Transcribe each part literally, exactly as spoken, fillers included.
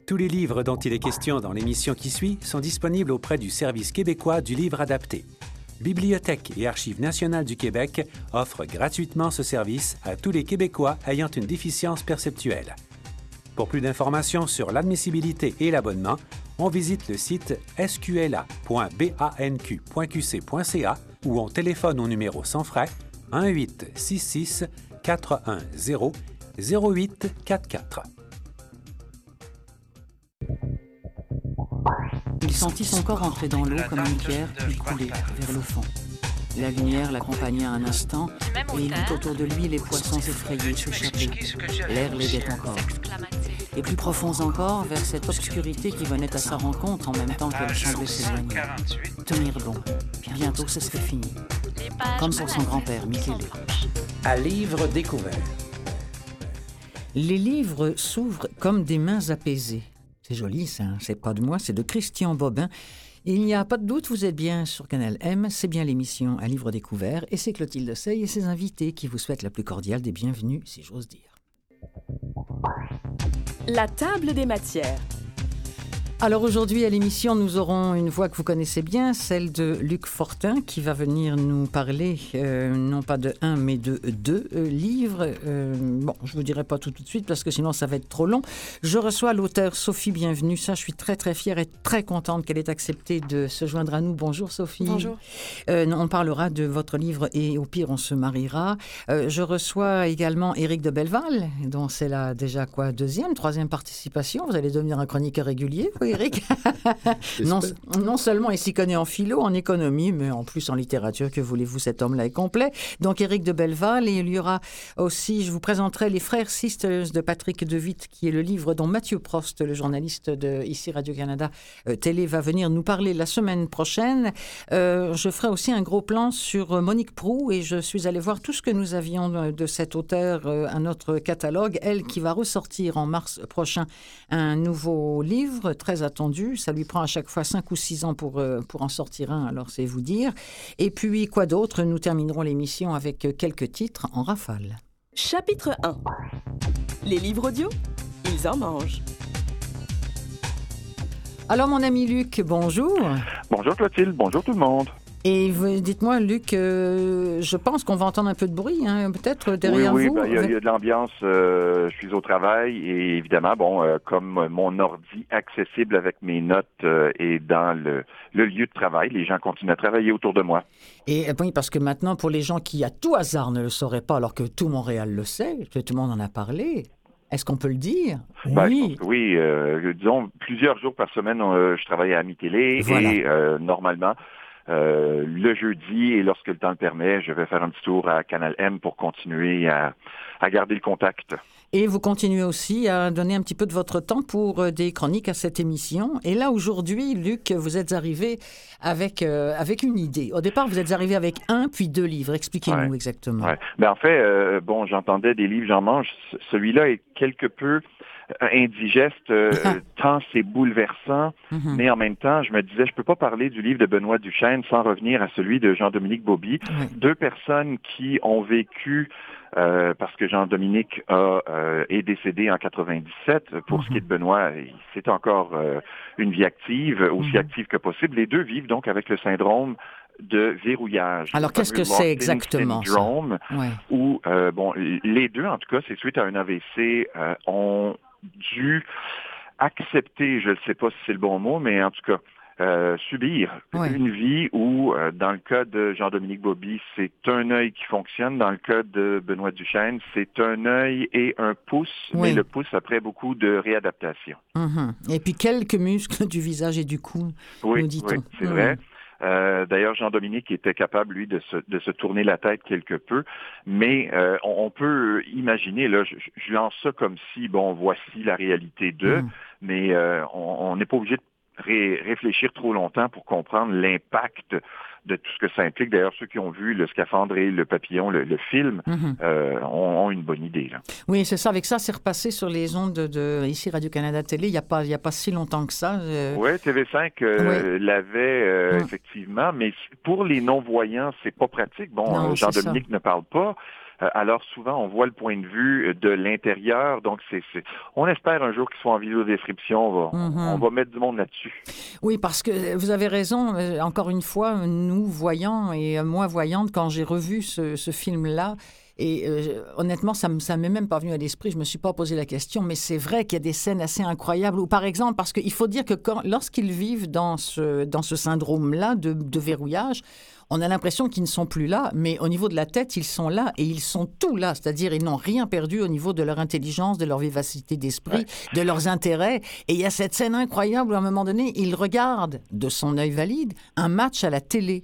Tous les livres dont il est question dans l'émission qui suit sont disponibles auprès du Service québécois du livre adapté. Bibliothèque et Archives nationales du Québec offrent gratuitement ce service à tous les Québécois ayant une déficience perceptuelle. Pour plus d'informations sur l'admissibilité et l'abonnement, on visite le site s q l a point banq point q c point c a ou on téléphone au numéro sans frais un huit six six quatre un zéro zéro huit quatre quatre. Il sentit son corps entrer dans l'eau comme une pierre, puis couler vers le fond. La lumière l'accompagna un instant, et il vit autour de lui les poissons effrayés s'échapper. L'air l'aidait encore. Et plus profonds encore, vers cette obscurité qui venait à sa rencontre en même temps qu'elle semblait s'éloigner. Tenir bon. Bientôt, ce serait fini. Comme pour son grand-père, Michele. À livre découvert. Les livres s'ouvrent comme des mains apaisées. C'est joli, ça. Hein? C'est pas de moi, c'est de Christian Bobin. Et il n'y a pas de doute, vous êtes bien sur Canal M. C'est bien l'émission À livre découvert. Et c'est Clotilde Sey et ses invités qui vous souhaitent la plus cordiale des bienvenues, si j'ose dire. La table des matières. Alors aujourd'hui à l'émission, nous aurons une voix que vous connaissez bien, celle de Luc Fortin, qui va venir nous parler, euh, non pas de un, mais de deux euh, livres. Euh, bon, je ne vous dirai pas tout tout de suite, parce que sinon ça va être trop long. Je reçois l'auteure Sophie Bienvenue. Ça, je suis très très fière et très contente qu'elle ait accepté de se joindre à nous. Bonjour Sophie. Bonjour. Euh, on parlera de votre livre « Et au pire, on se mariera ». Euh, je reçois également Éric de Belleval, dont c'est la déjà quoi, deuxième, troisième participation. Vous allez devenir un chroniqueur régulier, oui. Éric. non, non seulement il s'y connaît en philo, en économie, mais en plus en littérature. Que voulez-vous, cet homme-là est complet. Donc, Éric de Belleval. Et il y aura aussi, je vous présenterai Les Frères Sisters de Patrick Dewitt, qui est le livre dont Mathieu Prost, le journaliste de ici Radio-Canada euh, Télé, va venir nous parler la semaine prochaine. Euh, je ferai aussi un gros plan sur Monique Proulx et je suis allée voir tout ce que nous avions de, de cet auteur euh, à notre catalogue. Elle qui va ressortir en mars prochain un nouveau livre très attendu. Ça lui prend à chaque fois cinq ou six ans pour, euh, pour en sortir un, alors c'est vous dire. Et puis, quoi d'autre? Nous terminerons l'émission avec quelques titres en rafale. Chapitre un. Les livres audio, ils en mangent. Alors, mon ami Luc, bonjour. Bonjour Clotilde, bonjour tout le monde. Et vous, dites-moi, Luc, euh, je pense qu'on va entendre un peu de bruit, hein, peut-être derrière oui, oui, vous. Oui, ben, il y, y a de l'ambiance. Euh, je suis au travail et évidemment, bon, euh, comme mon ordi accessible avec mes notes euh, est dans le, le lieu de travail, les gens continuent à travailler autour de moi. Et oui, parce que maintenant, pour les gens qui, à tout hasard, ne le sauraient pas, alors que tout Montréal le sait, que tout le monde en a parlé, est-ce qu'on peut le dire? Ben, Oui. je pense que oui, euh, disons, plusieurs jours par semaine, euh, je travaille à mi-télé Voilà. et euh, normalement, Euh, le jeudi, et lorsque le temps le permet, je vais faire un petit tour à Canal M pour continuer à, à garder le contact. Et vous continuez aussi à donner un petit peu de votre temps pour euh, des chroniques à cette émission. Et là, aujourd'hui, Luc, vous êtes arrivé avec, euh, avec une idée. Au départ, vous êtes arrivé avec un, puis deux livres. Expliquez-nous Ouais. exactement. Ouais. Ben, en fait, euh, bon, j'entendais des livres, j'en mange. C- Celui-là est quelque peu indigeste, euh, tant c'est bouleversant, Mm-hmm. mais en même temps, je me disais, je peux pas parler du livre de Benoît Duchesne sans revenir à celui de Jean-Dominique Bauby. Oui. Deux personnes qui ont vécu, euh, parce que Jean-Dominique a, euh, est décédé en quatre-vingt-dix-sept. Pour Mm-hmm. ce qui est de Benoît, c'est encore euh, une vie active, aussi Mm-hmm. active que possible. Les deux vivent donc avec le syndrome de verrouillage. Alors, Le qu'est-ce que fameux c'est locked-in exactement, ça? syndrome, Ouais. où, euh, bon, les deux, en tout cas, c'est suite à un A V C, euh, ont dû accepter, je ne sais pas si c'est le bon mot, mais en tout cas, euh, subir Ouais. une vie où, euh, dans le cas de Jean-Dominique Bauby, c'est un œil qui fonctionne. Dans le cas de Benoît Duchesne, c'est un œil et un pouce, Oui. mais le pouce après beaucoup de réadaptation. Mm-hmm. Et puis, quelques muscles du visage et du cou, Oui, nous dit-on. oui, c'est Mm. vrai. Euh, d'ailleurs, Jean-Dominique était capable, lui, de se, de se tourner la tête quelque peu, mais euh, on, on peut imaginer, là, je, je lance ça comme si, bon, voici la réalité d'eux, Mm. mais euh, on n'est pas obligé de ré- réfléchir trop longtemps pour comprendre l'impact de tout ce que ça implique. D'ailleurs, ceux qui ont vu Le Scaphandre et Le Papillon, le, le film, Mm-hmm. euh, ont, ont une bonne idée, là. Oui, c'est ça. Avec ça, c'est repassé sur les ondes de, de ici Radio-Canada Télé. Il n'y a pas, il y a pas si longtemps que ça. Euh... Oui, T V cinq euh, l'avait euh, Ouais. effectivement, mais pour les non-voyants, c'est pas pratique. Bon, Non, euh, c'est Jean-Dominique ne parle pas, Euh, alors souvent, on voit le point de vue de l'intérieur. Donc, c'est, c'est... on espère un jour qu'ils soient en vidéodescription. On va, mm-hmm. on va mettre du monde là-dessus. Oui, parce que vous avez raison. Encore une fois, nous, voyants et moi, voyante, quand j'ai revu ce, ce film-là, et euh, honnêtement, ça ne m'est même pas venu à l'esprit, je ne me suis pas posé la question, mais c'est vrai qu'il y a des scènes assez incroyables où, par exemple, parce qu'il faut dire que quand, lorsqu'ils vivent dans ce, dans ce syndrome-là de, de verrouillage, on a l'impression qu'ils ne sont plus là, mais au niveau de la tête, ils sont là et ils sont tout là, c'est-à-dire ils n'ont rien perdu au niveau de leur intelligence, de leur vivacité d'esprit, ouais. de leurs intérêts. Et il y a cette scène incroyable où, à un moment donné, il regarde, de son œil valide, un match à la télé.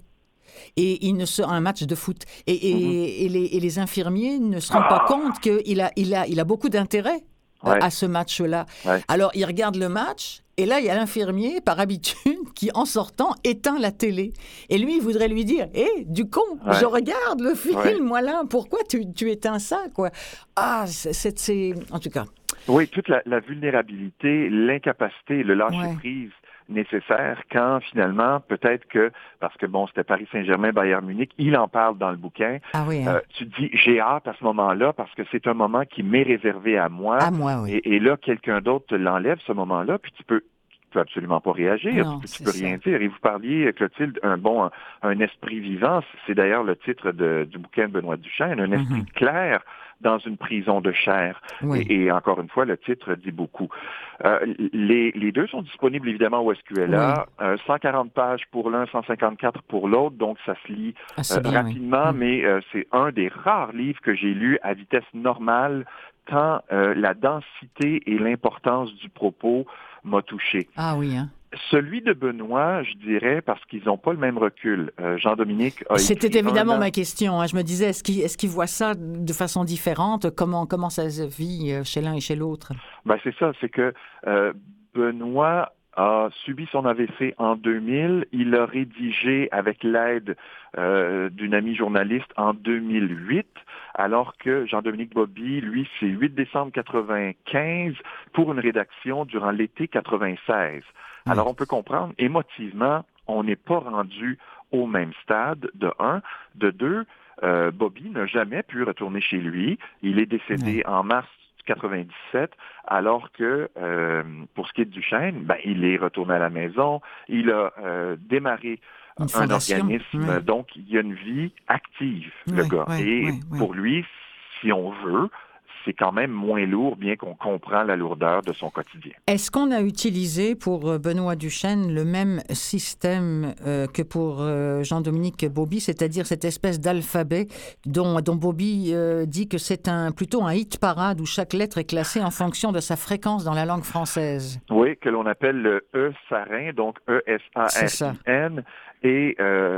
Et il ne se, un match de foot. Et, et, mm-hmm. et, les, et les infirmiers ne se rendent pas compte qu'il a, il a, il a beaucoup d'intérêt ouais. à ce match-là. Ouais. Alors, il regarde le match, et là, il y a l'infirmier, par habitude, qui, en sortant, éteint la télé. Et lui, il voudrait lui dire « Hé, hey, du con, ouais. je regarde le film, ouais. voilà, pourquoi tu, tu éteins ça, quoi ?» Ah, c'est, c'est... En tout cas... Oui, toute la, la vulnérabilité, l'incapacité, le lâcher-prise ouais. nécessaire quand finalement, peut-être que, parce que bon, c'était Paris Saint-Germain, Bayern Munich, il en parle dans le bouquin. Ah oui, hein. euh, tu te dis, j'ai hâte à ce moment-là parce que c'est un moment qui m'est réservé à moi. À moi, oui. Et, et là, quelqu'un d'autre te l'enlève, ce moment-là, puis tu peux... tu peux absolument pas réagir, non, tu, tu peux rien ça. dire. Et vous parliez, Clotilde, un bon, un, un esprit vivant, c'est d'ailleurs le titre de, du bouquin de Benoît Duchesne, un esprit mm-hmm. clair dans une prison de chair. Oui. Et, et encore une fois, le titre dit beaucoup. Euh, les, les deux sont disponibles évidemment au S Q L A, oui. euh, cent quarante pages pour l'un, cent cinquante-quatre pour l'autre, donc ça se lit ah, euh, bien, rapidement, oui. mais euh, c'est un des rares livres que j'ai lu à vitesse normale, tant euh, la densité et l'importance du propos m'a touché. Ah oui, hein? Celui de Benoît, je dirais, parce qu'ils n'ont pas le même recul. Euh, Jean-Dominique a C'était écrit évidemment an... ma question. Hein. Je me disais, est-ce qu'il, est-ce qu'il voit ça de façon différente? Comment, comment ça se vit chez l'un et chez l'autre? Ben, c'est ça, c'est que euh, Benoît a subi son A V C en deux mille. Il a rédigé avec l'aide euh, d'une amie journaliste en deux mille huit, alors que Jean-Dominique Bobby, lui, c'est huit décembre quatre-vingt-quinze pour une rédaction durant l'été quatre-vingt-seize. Oui. Alors, on peut comprendre, émotivement, on n'est pas rendu au même stade, de un. De deux, euh, Bobby n'a jamais pu retourner chez lui. Il est décédé oui. en mars quatre-vingt-dix-sept, alors que euh, pour ce qui est de Duchesne, ben, il est retourné à la maison, il a euh, démarré une un fondation. organisme, Oui. donc il y a une vie active, oui, le gars. Oui, Et oui, oui. pour lui, si on veut, c'est quand même moins lourd, bien qu'on comprend la lourdeur de son quotidien. Est-ce qu'on a utilisé pour Benoît Duchesne le même système euh, que pour euh, Jean-Dominique Bobby, c'est-à-dire cette espèce d'alphabet dont, dont Bobby euh, dit que c'est un, plutôt un hit parade où chaque lettre est classée en fonction de sa fréquence dans la langue française? Oui, que l'on appelle le E-Sarin, donc E S A R I N. Et euh,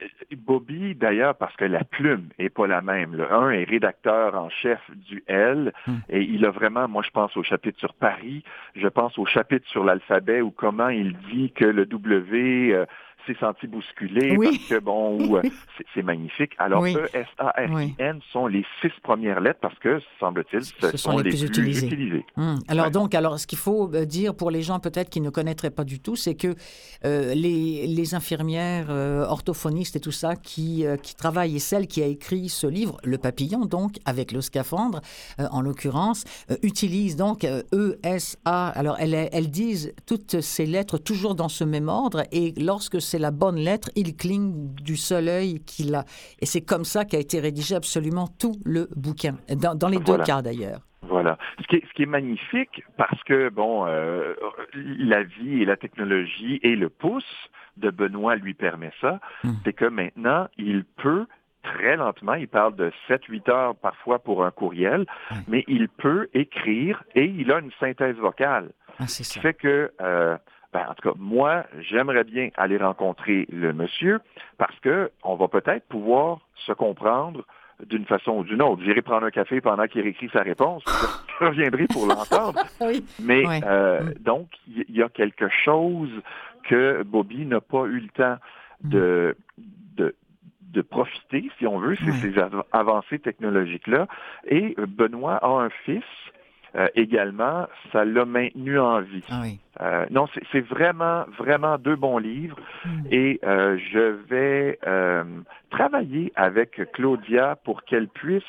Bobby, d'ailleurs, parce que la plume est pas la même. Le un est rédacteur en chef du L, hum. et il a vraiment, moi je pense au chapitre sur Paris, je pense au chapitre sur l'alphabet ou comment il dit que le W euh, s'est senti bousculé, oui. parce que bon, ou, euh, c'est, c'est magnifique. Alors oui. E S A R I N oui. sont les six premières lettres parce que, semble-t-il, ce, ce sont, sont les, les plus, plus utilisés. utilisés. Hum. Alors ouais. donc, alors ce qu'il faut dire pour les gens peut-être qui ne connaîtraient pas du tout, c'est que euh, les, les infirmières euh, orthophonistes et tout ça qui, euh, qui travaillent, et celle qui a écrit ce livre, Le Papillon, donc, avec le scaphandre, euh, en l'occurrence, euh, utilisent donc euh, E S A. Alors, elles, elles disent toutes ces lettres toujours dans ce même ordre, et lorsque c'est la bonne lettre, il cligne du seul œil qu'il a. Et c'est comme ça qu'a été rédigé absolument tout le bouquin, dans, dans les voilà. deux cas d'ailleurs. Voilà. Ce qui est, ce qui est magnifique, parce que, bon, euh, la vie et la technologie et le pouce de Benoît lui permet ça, mmh. c'est que maintenant, il peut très lentement, il parle de sept huit heures parfois pour un courriel, mmh. mais il peut écrire et il a une synthèse vocale. Ah, c'est ça. Ce qui fait que... Euh, Ben, en tout cas, moi, j'aimerais bien aller rencontrer le monsieur parce que on va peut-être pouvoir se comprendre d'une façon ou d'une autre. J'irai prendre un café pendant qu'il écrit sa réponse. Je reviendrai pour l'entendre. oui. Mais oui. euh, mm. donc, il y a quelque chose que Bobby n'a pas eu le temps de, de, de profiter, si on veut, c'est oui. ces avancées technologiques-là. Et Benoît a un fils euh, également, ça l'a maintenu en vie. Ah oui. Euh, non, c'est, c'est vraiment, vraiment deux bons livres. Mm. Et euh, je vais euh, travailler avec Claudia pour qu'elle puisse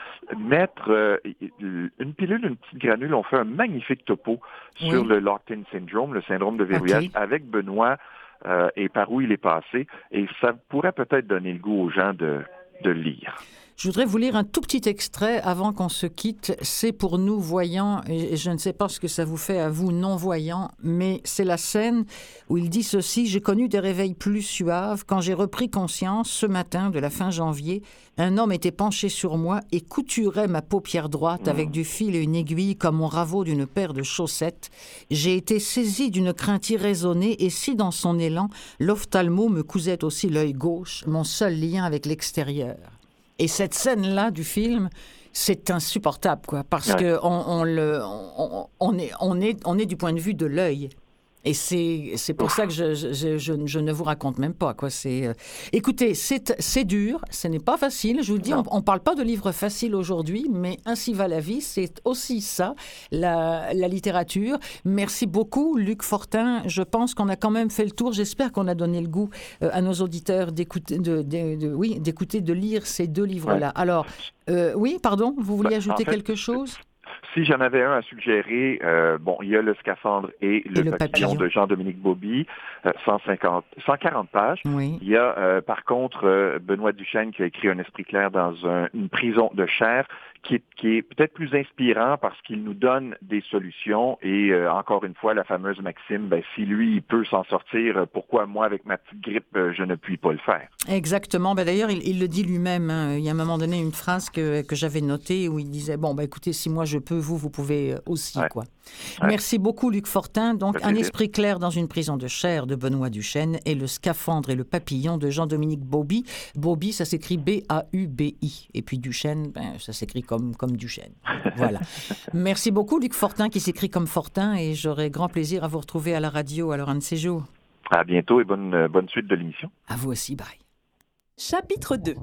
mettre euh, une pilule, une petite granule. On fait un magnifique topo Oui. sur le Locked-in syndrome, le syndrome de verrouillage, Okay. avec Benoît euh, et par où il est passé. Et ça pourrait peut-être donner le goût aux gens de, de lire. Je voudrais vous lire un tout petit extrait avant qu'on se quitte. C'est pour nous voyants, et je ne sais pas ce que ça vous fait à vous non-voyants, mais c'est la scène où il dit ceci: « J'ai connu des réveils plus suaves. Quand j'ai repris conscience, ce matin de la fin janvier, un homme était penché sur moi et couturait ma paupière droite avec du fil et une aiguille comme on ravaut d'une paire de chaussettes. J'ai été saisi d'une crainte irraisonnée et si dans son élan, l'ophtalmo me cousait aussi l'œil gauche, mon seul lien avec l'extérieur. » Et cette scène-là du film, c'est insupportable, quoi, parce Ouais. que on, on le, on, on est, on est, on est du point de vue de l'œil. Et c'est, c'est pour ça que je, je, je, je, je ne vous raconte même pas, quoi. C'est, euh... Écoutez, c'est, c'est dur, ce n'est pas facile. Je vous le dis, on ne parle pas de livres faciles aujourd'hui, mais ainsi va la vie. C'est aussi ça, la, la littérature. Merci beaucoup, Luc Fortin. Je pense qu'on a quand même fait le tour. J'espère qu'on a donné le goût euh, à nos auditeurs d'écouter, de, de, de, oui, d'écouter, de lire ces deux livres-là. Ouais. Alors, euh, oui, pardon, vous vouliez bah, ajouter en fait, quelque chose ? Si j'en avais un à suggérer, euh, bon, il y a Le Scaphandre et Le, et le papillon, papillon de Jean-Dominique Bauby, euh, cent cinquante, cent quarante pages. Oui. Il y a, euh, par contre, euh, Benoît Duchesne qui a écrit Un esprit clair dans un, une prison de chair, qui est, qui est peut-être plus inspirant parce qu'il nous donne des solutions. Et euh, encore une fois, la fameuse maxime, ben, si lui, il peut s'en sortir, pourquoi moi, avec ma petite grippe, je ne puis pas le faire? Exactement. Ben, d'ailleurs, il, il le dit lui-même. Hein. Il y a un moment donné une phrase que, que j'avais notée où il disait, bon, ben, écoutez, si moi je peux, vous, vous pouvez aussi. Ouais. Quoi. Ouais. Merci beaucoup, Luc Fortin. Donc, Un esprit clair dans une prison de chair de Benoît Duchesne et Le Scaphandre et le papillon de Jean-Dominique Bauby. Bauby, ça s'écrit B A U B I. Et puis Duchesne, ben, ça s'écrit comme, comme Duchesne. Voilà. Merci beaucoup, Luc Fortin, qui s'écrit comme Fortin. Et j'aurai grand plaisir à vous retrouver à la radio alors un de ces jours. À bientôt et bonne, bonne suite de l'émission. À vous aussi, bye. Chapitre deux.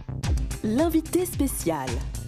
L'invité spécial.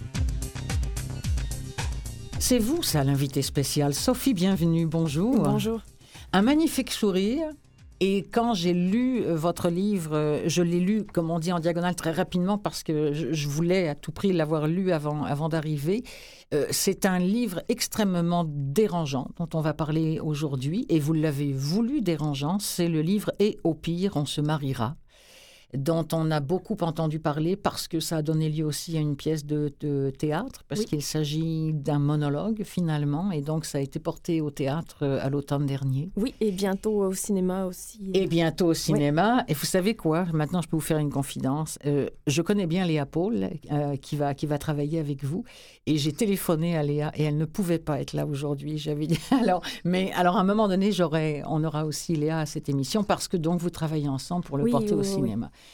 C'est vous, ça, l'invité spécial. Sophie, bienvenue, bonjour. Bonjour. Un magnifique sourire. Et quand j'ai lu votre livre, je l'ai lu, comme on dit, en diagonale très rapidement parce que je voulais à tout prix l'avoir lu avant, avant d'arriver. C'est un livre extrêmement dérangeant dont on va parler aujourd'hui. Et vous l'avez voulu dérangeant. C'est le livre « Et au pire, on se mariera ». Dont on a beaucoup entendu parler parce que ça a donné lieu aussi à une pièce de, de théâtre, parce oui. qu'il s'agit d'un monologue finalement, et donc ça a été porté au théâtre à l'automne dernier. Oui, et bientôt au cinéma aussi. Et bientôt au cinéma. Oui. Et vous savez quoi? Maintenant, je peux vous faire une confidence. Euh, je connais bien Léa Paul, euh, qui, va, qui va travailler avec vous, et j'ai téléphoné à Léa, et elle ne pouvait pas être là aujourd'hui. J'avais dit alors, mais alors à un moment donné, j'aurai, on aura aussi Léa à cette émission, parce que donc vous travaillez ensemble pour le oui, porter oui, au oui, cinéma. Oui.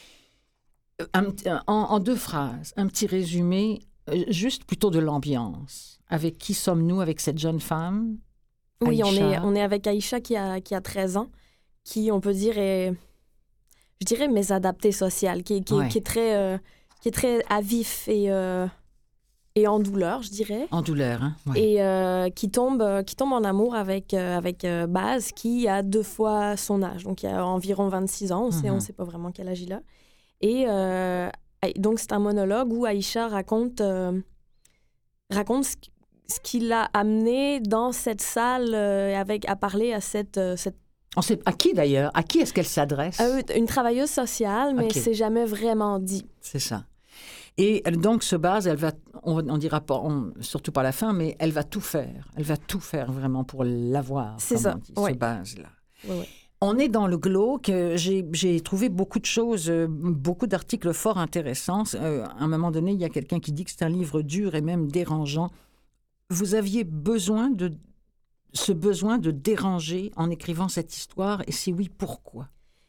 Un, en, en deux phrases, un petit résumé, euh, juste plutôt de l'ambiance. Avec qui sommes-nous avec cette jeune femme? Oui, Aïcha. on est, on est avec Aïcha qui a, qui a treize ans, qui, on peut dire, est, je dirais, mésadaptée sociale, qui, qui, ouais. qui, est, très, euh, qui est très à vif et, euh, et en douleur, je dirais. En douleur, hein? Ouais. Et euh, qui, tombe, qui tombe en amour avec, euh, avec euh, Baz, qui a deux fois son âge. Donc, il a environ vingt-six ans, on mm-hmm. ne sait pas vraiment quel âge il a. Et euh, donc, c'est un monologue où Aïcha raconte, euh, raconte ce, ce qui l'a amené dans cette salle euh, avec, à parler à cette... Euh, cette... On sait à qui, d'ailleurs? À qui est-ce qu'elle s'adresse? Euh, une travailleuse sociale, mais okay. c'est jamais vraiment dit. C'est ça. Et donc, ce Baz, elle va, on, on dira pas, on, surtout pas à la fin, mais elle va tout faire. Elle va tout faire vraiment pour l'avoir. C'est ça, dit, ouais. ce Baz-là. Oui, oui. On est dans le glauque. J'ai, j'ai trouvé beaucoup de choses, beaucoup d'articles fort intéressants. Euh, à un moment donné, il y a quelqu'un qui dit que c'est un livre dur et même dérangeant. Vous aviez besoin de ce besoin de déranger en écrivant cette histoire, et si oui, pourquoi?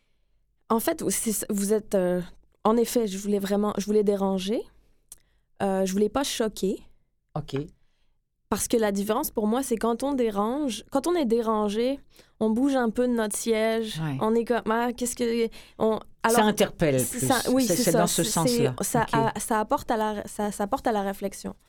En fait, c'est, vous êtes... Euh, en effet, je voulais vraiment... Je voulais déranger. Euh, je voulais pas choquer. OK. Parce que la différence, pour moi, c'est quand on dérange... Quand on est dérangé, on bouge un peu de notre siège. Ouais. On est comme... Ah, qu'est-ce que... On, alors, ça interpelle plus. Ça, oui, c'est, c'est, c'est ça. dans ce c'est, sens-là. Ça, okay. a, ça, apporte à la, ça, ça apporte à la réflexion.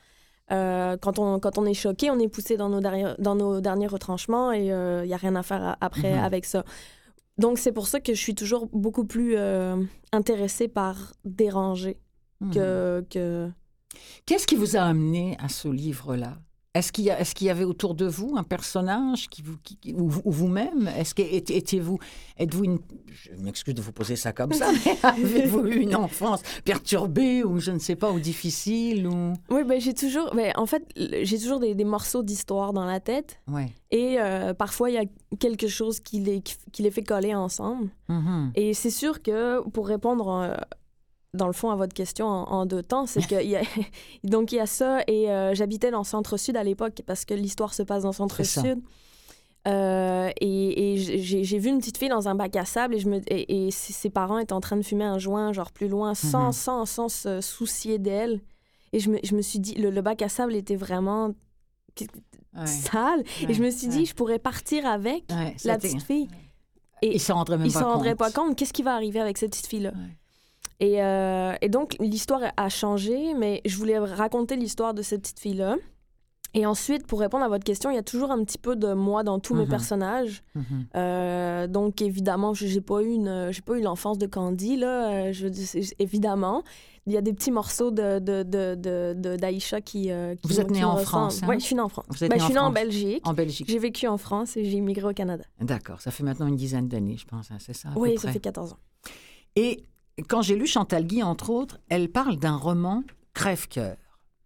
Euh, quand, on, quand on est choqué, on est poussé dans nos, derrière, dans nos derniers retranchements et il euh, n'y a rien à faire à, après mm-hmm. avec ça. Donc, c'est pour ça que je suis toujours beaucoup plus euh, intéressée par déranger mm-hmm. que, que... Qu'est-ce qui vous a amené à ce livre-là? Est-ce qu'il y a, est-ce qu'il y avait autour de vous un personnage qui vous, qui, ou, ou vous-même? Est-ce que étiez-vous, êtes-vous une... Je m'excuse de vous poser ça comme ça, mais avez-vous eu une enfance perturbée ou je ne sais pas, ou difficile ou... Oui, ben, j'ai toujours... Ben, en fait, j'ai toujours des, des morceaux d'histoire dans la tête. Ouais. Et euh, parfois, il y a quelque chose qui les, qui les fait coller ensemble. Mm-hmm. Et c'est sûr que pour répondre... Euh, dans le fond, à votre question en, en deux temps, c'est qu'il y a... Donc, il y a ça, et euh, j'habitais dans le Centre-Sud à l'époque, parce que l'histoire se passe dans le Centre-Sud. Euh, et et j'ai, j'ai vu une petite fille dans un bac à sable, et, je me, et, et ses parents étaient en train de fumer un joint, genre plus loin, sans, mm-hmm. sans, sans se soucier d'elle. Et je me, je me suis dit, le, le bac à sable était vraiment ouais. sale. Ouais. Et je me suis dit, ouais. je pourrais partir avec ouais, la petite fille. Et ils ne s'en rendraient même ils pas compte. Ils s'en rendraient pas compte. Qu'est-ce qui va arriver avec cette petite fille-là? Ouais. Et, euh, et donc, l'histoire a changé, mais je voulais raconter l'histoire de cette petite fille-là. Et ensuite, pour répondre à votre question, il y a toujours un petit peu de moi dans tous mm-hmm. mes personnages. Mm-hmm. Euh, donc, évidemment, je n'ai pas eu une, j'ai pas eu l'enfance de Candy, là. Je, évidemment. Il y a des petits morceaux de, de, de, de, de, d'Aïcha qui, euh, qui Vous êtes née en France, hein? Oui, je suis née en France. Vous êtes ben, née je suis née née en, en Belgique. En Belgique. J'ai vécu en France et j'ai immigré au Canada. D'accord. Ça fait maintenant une dizaine d'années, je pense. Hein, c'est ça? Oui, ça fait quatorze ans. Et... Quand j'ai lu Chantal Guy, entre autres, elle parle d'un roman crève-cœur.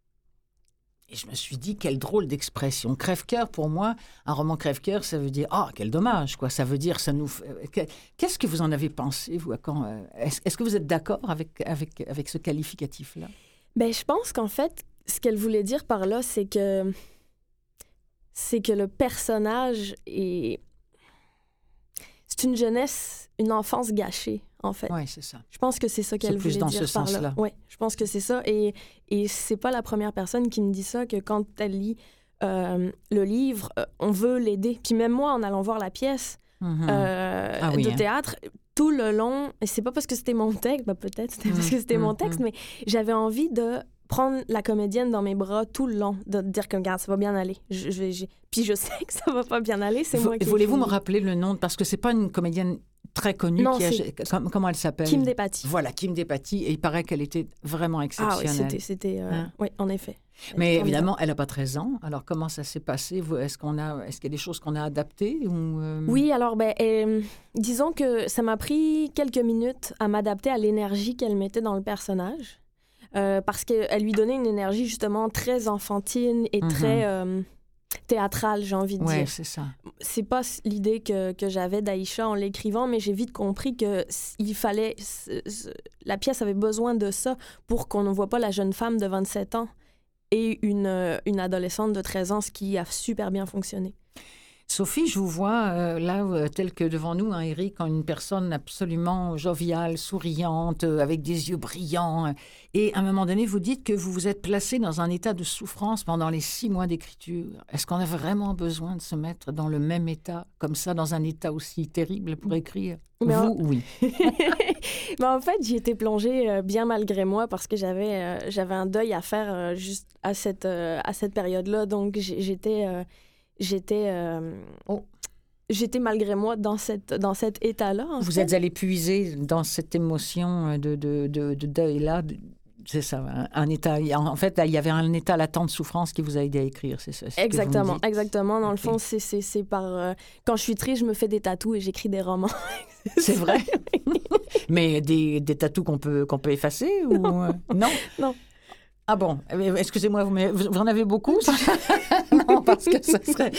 Et je me suis dit, quelle drôle d'expression. Crève-cœur, pour moi, un roman crève-cœur, ça veut dire, ah, oh, quel dommage, quoi. Ça veut dire, ça nous... Qu'est-ce que vous en avez pensé, vous, quand... Est-ce, est-ce que vous êtes d'accord avec, avec, avec ce qualificatif-là? Bien, je pense qu'en fait, ce qu'elle voulait dire par là, c'est que... C'est que le personnage est... C'est une jeunesse, une enfance gâchée, en fait. Oui, c'est ça. Je pense que c'est ça qu'elle c'est voulait plus dans dire ce par sens-là. là. Oui, je pense que c'est ça. Et, et c'est pas la première personne qui me dit ça, que quand elle lit euh, le livre, euh, on veut l'aider. Puis même moi, en allant voir la pièce mm-hmm. euh, ah, oui, de hein. théâtre, tout le long, et c'est pas parce que c'était mon texte, ben peut-être c'était mm-hmm. parce que c'était mm-hmm. mon texte, mais j'avais envie de prendre la comédienne dans mes bras tout le long, de dire que, regarde, ça va bien aller. Je, je, je... Puis je sais que ça va pas bien aller, c'est Vous, moi qui... Voulez-vous me rappeler le nom? Parce que c'est pas une comédienne très connue. Non, qui a... Comme, comment elle s'appelle? Kim Despatie. Voilà, Kim Despatie. Et il paraît qu'elle était vraiment exceptionnelle. Ah oui, c'était... c'était euh... hein? Oui, en effet. Elle Mais évidemment, elle n'a pas treize ans. Alors, comment ça s'est passé? Est-ce, qu'on a... Est-ce qu'il y a des choses qu'on a adaptées? Ou euh... Oui, alors, ben, euh, disons que ça m'a pris quelques minutes à m'adapter à l'énergie qu'elle mettait dans le personnage. Euh, parce qu'elle lui donnait une énergie justement très enfantine et mm-hmm. très euh, théâtrale, j'ai envie de ouais, dire. Oui, c'est ça. C'est pas l'idée que, que j'avais d'Aïcha en l'écrivant, mais j'ai vite compris que il fallait... La pièce avait besoin de ça pour qu'on ne voit pas la jeune femme de vingt-sept ans et une, une adolescente de treize ans, ce qui a super bien fonctionné. Sophie, je vous vois euh, là, euh, tel que devant nous, hein, Éric, en une personne absolument joviale, souriante, euh, avec des yeux brillants. Euh, et à un moment donné, vous dites que vous vous êtes placé dans un état de souffrance pendant les six mois d'écriture. Est-ce qu'on a vraiment besoin de se mettre dans le même état, comme ça, dans un état aussi terrible pour écrire? Mais vous, en... oui. Mais en fait, j'y étais plongée euh, bien malgré moi parce que j'avais, euh, j'avais un deuil à faire euh, juste à cette, euh, à cette période-là. Donc, j'étais... Euh, J'étais, euh, oh. j'étais malgré moi dans, cette, dans cet état-là. Vous fait. êtes allé puiser dans cette émotion de, de, de, de deuil-là. C'est ça, un, un état. En fait, il y avait un état latent de souffrance qui vous a aidé à écrire, c'est ça? C'est exactement, ce que exactement. Dans okay. le fond, c'est, c'est, c'est par... Euh, quand je suis triste, je me fais des tatous et j'écris des romans. C'est vrai? Mais des, des tatous qu'on peut, qu'on peut effacer? Non. Ou... Non? Non. Ah bon, excusez-moi, mais vous en avez beaucoup? Non, parce que ça serait...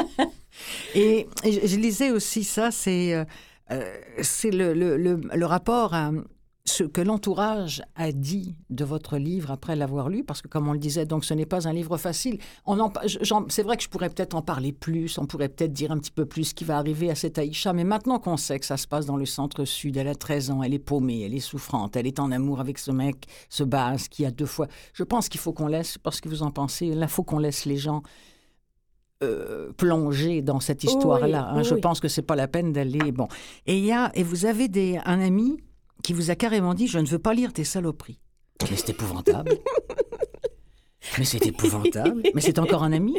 et, et je lisais aussi ça, c'est, euh, c'est le, le, le, le rapport à ce que l'entourage a dit de votre livre après l'avoir lu, parce que comme on le disait, donc ce n'est pas un livre facile. On en, j'en, c'est vrai que je pourrais peut-être en parler plus, on pourrait peut-être dire un petit peu plus ce qui va arriver à cette Aïcha, mais maintenant qu'on sait que ça se passe dans le Centre-Sud, elle a treize ans, elle est paumée, elle est souffrante, elle est en amour avec ce mec, ce Baz, qui a deux fois... Je pense qu'il faut qu'on laisse, parce que vous en pensez, là, il faut qu'on laisse les gens... Euh, plonger dans cette histoire-là. Oui, hein. oui. Je pense que c'est pas la peine d'aller... Bon. Et, il y a, et vous avez des, un ami qui vous a carrément dit « Je ne veux pas lire tes saloperies ». Mais c'est épouvantable. Mais c'est épouvantable. Mais c'est encore un ami?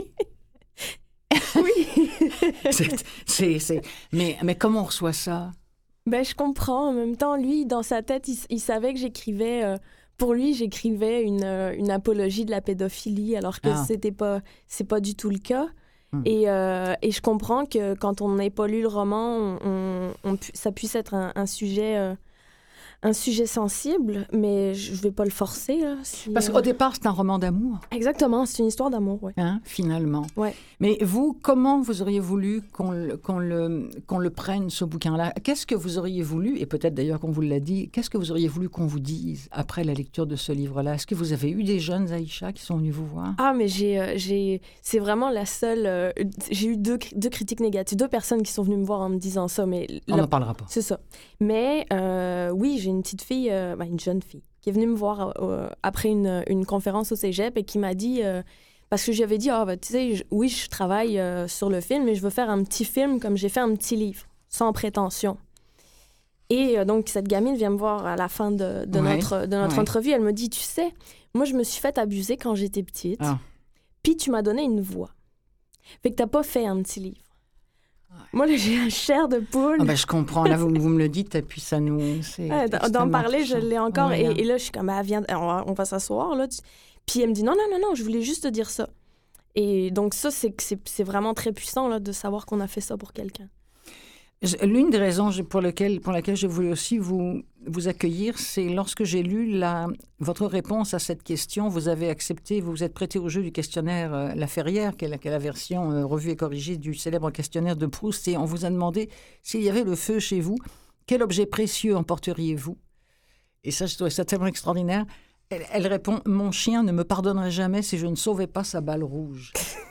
Oui. c'est, c'est, c'est... Mais, mais comment on reçoit ça? Ben, je comprends. En même temps, lui, dans sa tête, il, il savait que j'écrivais... Euh, pour lui, j'écrivais une, une apologie de la pédophilie, alors que ah. c'était pas, c'est pas du tout le cas. Hum. Et, euh, et je comprends que quand on n'a pas lu le roman, on, on, ça puisse être un, un sujet... Euh, un sujet sensible, mais je ne vais pas le forcer. Là, si, Parce qu'au euh... départ, c'est un roman d'amour. Exactement, c'est une histoire d'amour, oui. Hein, finalement. Ouais. Mais vous, comment vous auriez voulu qu'on le, qu'on le, qu'on le prenne, ce bouquin-là? Qu'est-ce que vous auriez voulu, et peut-être d'ailleurs qu'on vous l'a dit, qu'est-ce que vous auriez voulu qu'on vous dise après la lecture de ce livre-là? Est-ce que vous avez eu des jeunes, Aïcha, qui sont venus vous voir? Ah, mais j'ai, euh, j'ai... c'est vraiment la seule... Euh... J'ai eu deux, deux critiques négatives, deux personnes qui sont venues me voir en me disant ça, mais... On n'en parlera pas. C'est ça. Mais euh, oui, j'ai une petite fille, euh, ben, une jeune fille, qui est venue me voir euh, après une, une conférence au cégep et qui m'a dit, euh, parce que j'avais dit, ah, oh, ben, tu sais, je, oui, je travaille euh, sur le film, mais je veux faire un petit film comme j'ai fait un petit livre, sans prétention. Et euh, donc, cette gamine vient me voir à la fin de, de ouais. notre, de notre ouais. entrevue. Elle me dit, tu sais, moi, je me suis fait abuser quand j'étais petite, ah. puis tu m'as donné une voix. Fait que t'as pas fait un petit livre. Moi, là, j'ai un chair de poule. Ah ben, je comprends. Là, vous, vous me le dites, et puis ça nous... C'est ouais, d'en parler, touchant. Je l'ai encore. Ouais, et, et là, je suis comme, ah, viens, on va, on va s'asseoir. Là. Puis elle me dit, non, non, non, non, je voulais juste te dire ça. Et donc ça, c'est, c'est, c'est vraiment très puissant là, de savoir qu'on a fait ça pour quelqu'un. L'une des raisons pour, lequel, pour laquelle j'ai voulu aussi vous, vous accueillir, c'est lorsque j'ai lu la, votre réponse à cette question, vous avez accepté, vous vous êtes prêté au jeu du questionnaire euh, La Ferrière, qui est la, qui est la version euh, revue et corrigée du célèbre questionnaire de Proust, et on vous a demandé s'il y avait le feu chez vous, quel objet précieux emporteriez-vous? Et ça, je trouvais ça tellement extraordinaire. Elle, elle répond, mon chien ne me pardonnerait jamais si je ne sauvais pas sa balle rouge.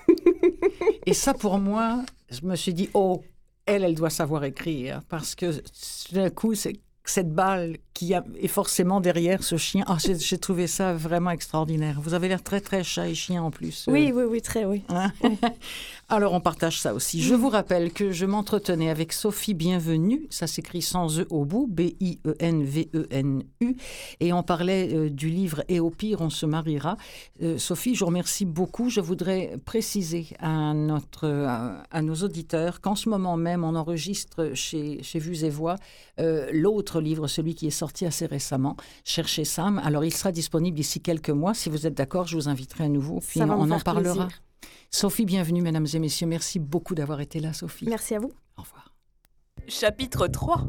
Et ça, pour moi, je me suis dit, oh, Elle, elle doit savoir écrire, parce que d'un coup, c'est cette balle qui est forcément derrière ce chien. Oh, j'ai, j'ai trouvé ça vraiment extraordinaire. Vous avez l'air très, très chat et chien en plus. Oui, oui, oui, très, oui. Hein? Oui. Alors, on partage ça aussi. Je vous rappelle que je m'entretenais avec Sophie Bienvenue, ça s'écrit sans E au bout, B I E N V E N U, et on parlait euh, du livre « Et au pire, on se mariera ». Euh, Sophie, je vous remercie beaucoup. Je voudrais préciser à, notre, à, à nos auditeurs qu'en ce moment même, on enregistre chez, chez Vues et Voix euh, l'autre livre, celui qui est sorti assez récemment, « Cherchez Sam ». Alors, il sera disponible d'ici quelques mois. Si vous êtes d'accord, je vous inviterai à nouveau, puis on, on en parlera. Plaisir. Sophie, bienvenue, mesdames et messieurs. Merci beaucoup d'avoir été là, Sophie. Merci à vous. Au revoir. Chapitre trois.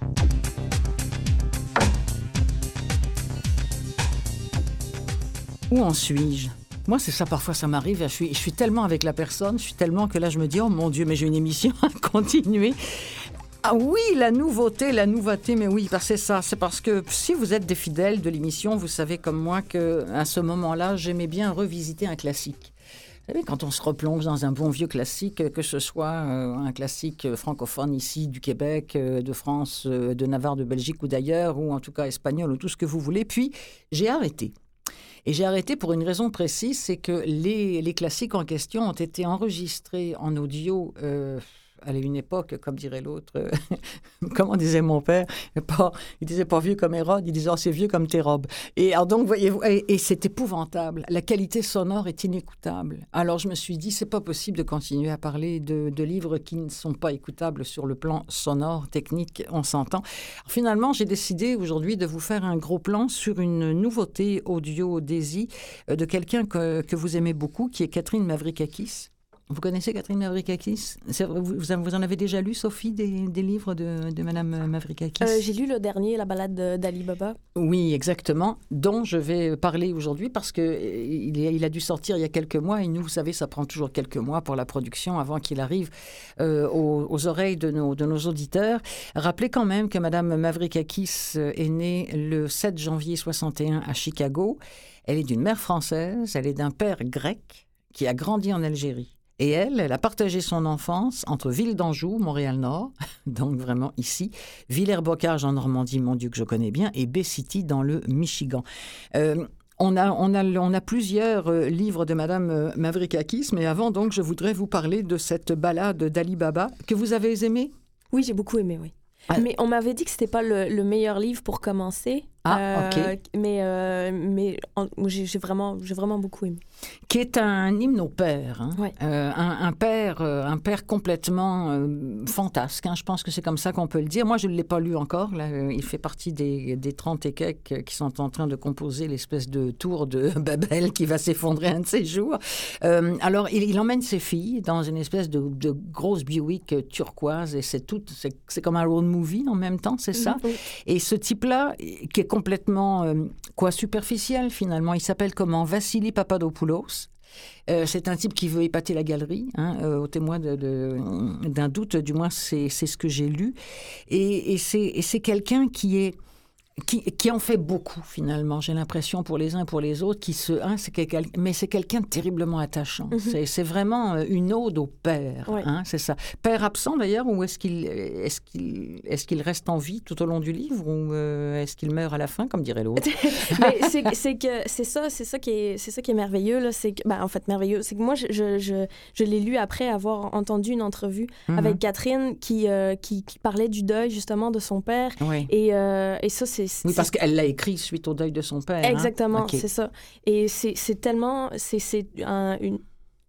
Où en suis-je? Moi, c'est ça, parfois, ça m'arrive. Je suis, je suis tellement avec la personne, je suis tellement que là, je me dis, oh mon Dieu, mais j'ai une émission à continuer. Ah oui, la nouveauté, la nouveauté, mais oui, parce que c'est ça. C'est parce que si vous êtes des fidèles de l'émission, vous savez comme moi qu'à ce moment-là, j'aimais bien revisiter un classique. Vous savez, quand on se replonge dans un bon vieux classique, que ce soit euh, un classique francophone ici, du Québec, euh, de France, euh, de Navarre, de Belgique ou d'ailleurs, ou en tout cas espagnol, ou tout ce que vous voulez, puis j'ai arrêté. Et j'ai arrêté pour une raison précise, c'est que les, les classiques en question ont été enregistrés en audio euh, à une époque, comme dirait l'autre, euh, comment disait mon père, pas, il disait pas vieux comme Hérode, il disait oh, c'est vieux comme tes robes. Et alors donc, voyez-vous, et, et c'est épouvantable. La qualité sonore est inécoutable. Alors je me suis dit, c'est pas possible de continuer à parler de, de livres qui ne sont pas écoutables sur le plan sonore, technique, on s'entend. Alors, finalement, j'ai décidé aujourd'hui de vous faire un gros plan sur une nouveauté audio Daisy euh, de quelqu'un que, que vous aimez beaucoup, qui est Catherine Mavrakakis. Vous connaissez Catherine Mavrakakis? Vous, vous en avez déjà lu, Sophie, des, des livres de, de Madame Mavrakakis? euh, J'ai lu le dernier, La balade d'Ali Baba. Oui, exactement, dont je vais parler aujourd'hui parce qu'il il a dû sortir il y a quelques mois et nous, vous savez, ça prend toujours quelques mois pour la production avant qu'il arrive euh, aux, aux oreilles de nos, de nos auditeurs. Rappelez quand même que Madame Mavrakakis est née le sept janvier soixante et un à Chicago. Elle est d'une mère française, elle est d'un père grec qui a grandi en Algérie. Et elle, elle a partagé son enfance entre Ville d'Anjou, Montréal-Nord, donc vraiment ici, Villers-Bocage en Normandie, mon Dieu que je connais bien, et Bay City dans le Michigan. Euh, on, a, on, a, on a plusieurs euh, livres de Madame euh, Mavrakakis, mais avant donc, je voudrais vous parler de cette balade d'Ali Baba que vous avez aimée? Oui, j'ai beaucoup aimé, oui. Ah. Mais on m'avait dit que c'était pas le, le meilleur livre pour commencer. Ah, euh, OK. Mais, euh, mais en, j'ai, j'ai, vraiment, j'ai vraiment beaucoup aimé. qui est un hymne au père, hein. Ouais. euh, un, un père, euh, un père complètement euh, fantasque. Hein. Je pense que c'est comme ça qu'on peut le dire. Moi, je ne l'ai pas lu encore. Là, euh, il fait partie des, des trente et quelques qui sont en train de composer l'espèce de tour de Babel qui va s'effondrer un de ces jours. Euh, alors, il, il emmène ses filles dans une espèce de, de grosse Buick turquoise et c'est tout, c'est, c'est comme un road movie en même temps, c'est ça. Oui. Et ce type-là, qui est complètement euh, quoi superficiel finalement, il s'appelle comment? Vassili Papadopoulos. Euh, c'est un type qui veut épater la galerie, hein, euh, au témoin de, de, d'un doute, du moins c'est, c'est ce que j'ai lu. Et, et, c'est, et c'est quelqu'un qui est... Qui, qui en fait beaucoup, finalement, j'ai l'impression, pour les uns et pour les autres, qui se, hein, c'est quel, mais c'est quelqu'un de terriblement attachant. Mm-hmm. C'est, c'est vraiment une ode au père, ouais. hein, c'est ça. Père absent, d'ailleurs, ou est-ce qu'il, est-ce, qu'il, est-ce qu'il reste en vie tout au long du livre, ou euh, est-ce qu'il meurt à la fin, comme dirait l'autre? Mais c'est, c'est, que, c'est, ça, c'est, ça qui est, c'est ça qui est merveilleux, là, c'est que, ben, en fait, merveilleux, c'est que moi, je, je, je, je l'ai lu après avoir entendu une entrevue mm-hmm. avec Catherine qui, euh, qui, qui parlait du deuil, justement, de son père, oui. et, euh, et ça, c'est... Oui, parce qu'elle l'a écrit suite au deuil de son père. Exactement, hein? Okay. c'est ça. Et c'est, c'est tellement... C'est, c'est un, une...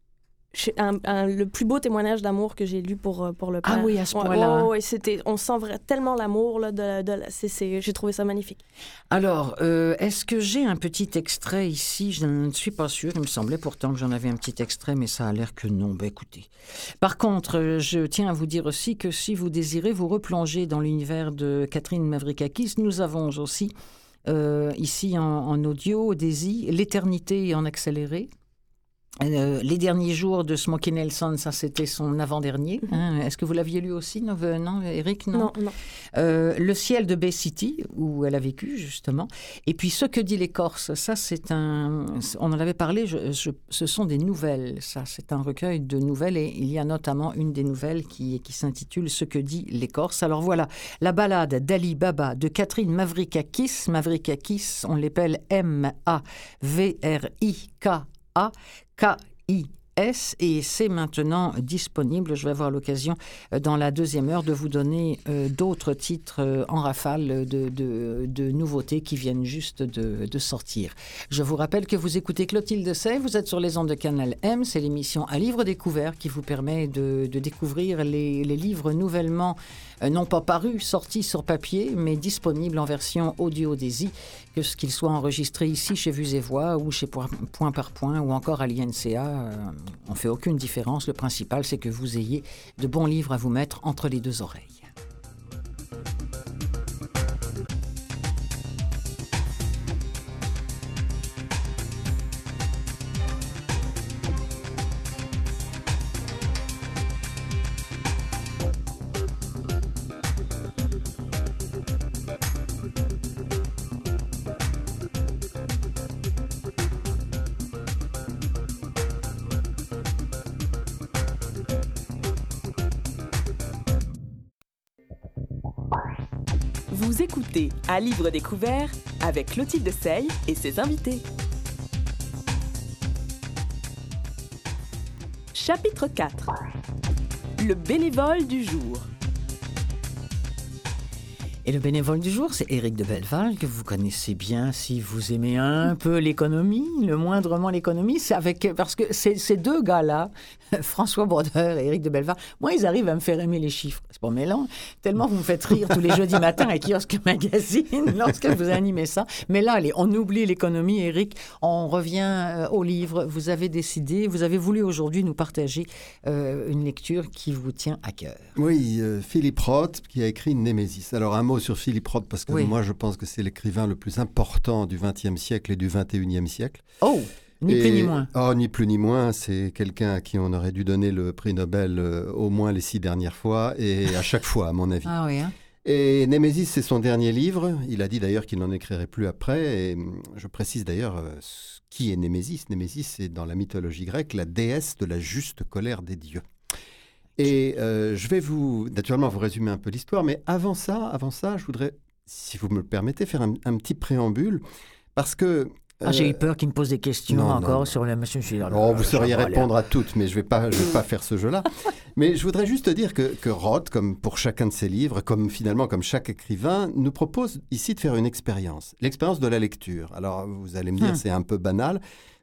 Un, un, le plus beau témoignage d'amour que j'ai lu pour, pour le père. Ah oui, à ce point-là. Ouais, ouais, c'était, on sent vrai, tellement l'amour. Là, de, de, c'est, c'est, j'ai trouvé ça magnifique. Alors, euh, est-ce que j'ai un petit extrait ici? Je ne suis pas sûre. Il me semblait pourtant que j'en avais un petit extrait, mais ça a l'air que non. Ben, écoutez. Par contre, je tiens à vous dire aussi que si vous désirez vous replonger dans l'univers de Catherine Mavrakakis, nous avons aussi, euh, ici en, en audio, Daisy, L'éternité en accéléré. Euh, les derniers jours de Smokey Nelson, ça c'était son avant-dernier. Hein. Est-ce que vous l'aviez lu aussi, non, non Eric? Non. Non, non. Euh, Le ciel de Bay City, où elle a vécu justement. Et puis Ce que dit l'écorce, ça c'est un... On en avait parlé, je, je, ce sont des nouvelles, ça. C'est un recueil de nouvelles et il y a notamment une des nouvelles qui, qui s'intitule Ce que dit l'écorce. Alors voilà, la ballade d'Ali Baba de Catherine Mavrakakis. Mavrakakis, on l'appelle M A V R I K A K I S et c'est maintenant disponible. Je vais avoir l'occasion dans la deuxième heure de vous donner euh, d'autres titres euh, en rafale de, de, de nouveautés qui viennent juste de, de sortir. Je vous rappelle que vous écoutez Clotilde Sey, vous êtes sur les ondes de Canal M, c'est l'émission À livre découvert qui vous permet de, de découvrir les, les livres nouvellement, euh, non pas parus, sortis sur papier, mais disponibles en version audio Daisy, que ce qu'ils soient enregistrés ici chez Vues et Voix ou chez Point par Point ou encore à l'I N C A. Euh, on ne fait aucune différence. Le principal, c'est que vous ayez de bons livres à vous mettre entre les deux oreilles. Vous écoutez À livre découvert avec Clotilde Sey et ses invités. Chapitre quatre. Le bénévole du jour. Et le bénévole du jour, c'est Éric de Belleval, que vous connaissez bien si vous aimez un peu l'économie, le moindrement l'économie. C'est avec, parce que ces, ces deux gars-là, François Brodeur et Éric de Belleval, moi, ils arrivent à me faire aimer les chiffres. C'est pas mêlant. Tellement vous me faites rire tous les jeudis matins à Kiosque Magazine lorsque vous animez ça. Mais là, allez, on oublie l'économie, Éric. On revient au livre. Vous avez décidé, vous avez voulu aujourd'hui nous partager euh, une lecture qui vous tient à cœur. Oui, euh, Philippe Roth, qui a écrit Némésis. Alors, un mot sur Philippe Roth, parce que oui. moi, je pense que c'est l'écrivain le plus important du vingtième siècle et du vingt et unième siècle. Oh, ni et, plus ni moins. Oh, ni plus ni moins. C'est quelqu'un à qui on aurait dû donner le prix Nobel euh, au moins les six dernières fois, et à chaque fois, à mon avis. Ah oui, hein. Et Némésis, c'est son dernier livre. Il a dit d'ailleurs qu'il n'en écrirait plus après. Et je précise d'ailleurs euh, qui est Némésis. Némésis, c'est dans la mythologie grecque la déesse de la juste colère des dieux. Et euh, je vais vous, naturellement, vous résumer un peu l'histoire, mais avant ça, avant ça, je voudrais, si vous me le permettez, faire un, un petit préambule, parce que Ah, j'ai eu peur qu'il me pose des questions non, encore non, sur la machine. Je suis là, oh, vous sauriez aller. répondre à toutes, mais je ne vais pas, je vais pas faire ce jeu-là. Mais je voudrais juste dire que, que Roth, comme pour chacun de ses livres, comme finalement comme chaque écrivain, nous propose ici de faire une expérience, l'expérience de la lecture. Alors, vous allez me dire, hmm. c'est un peu banal.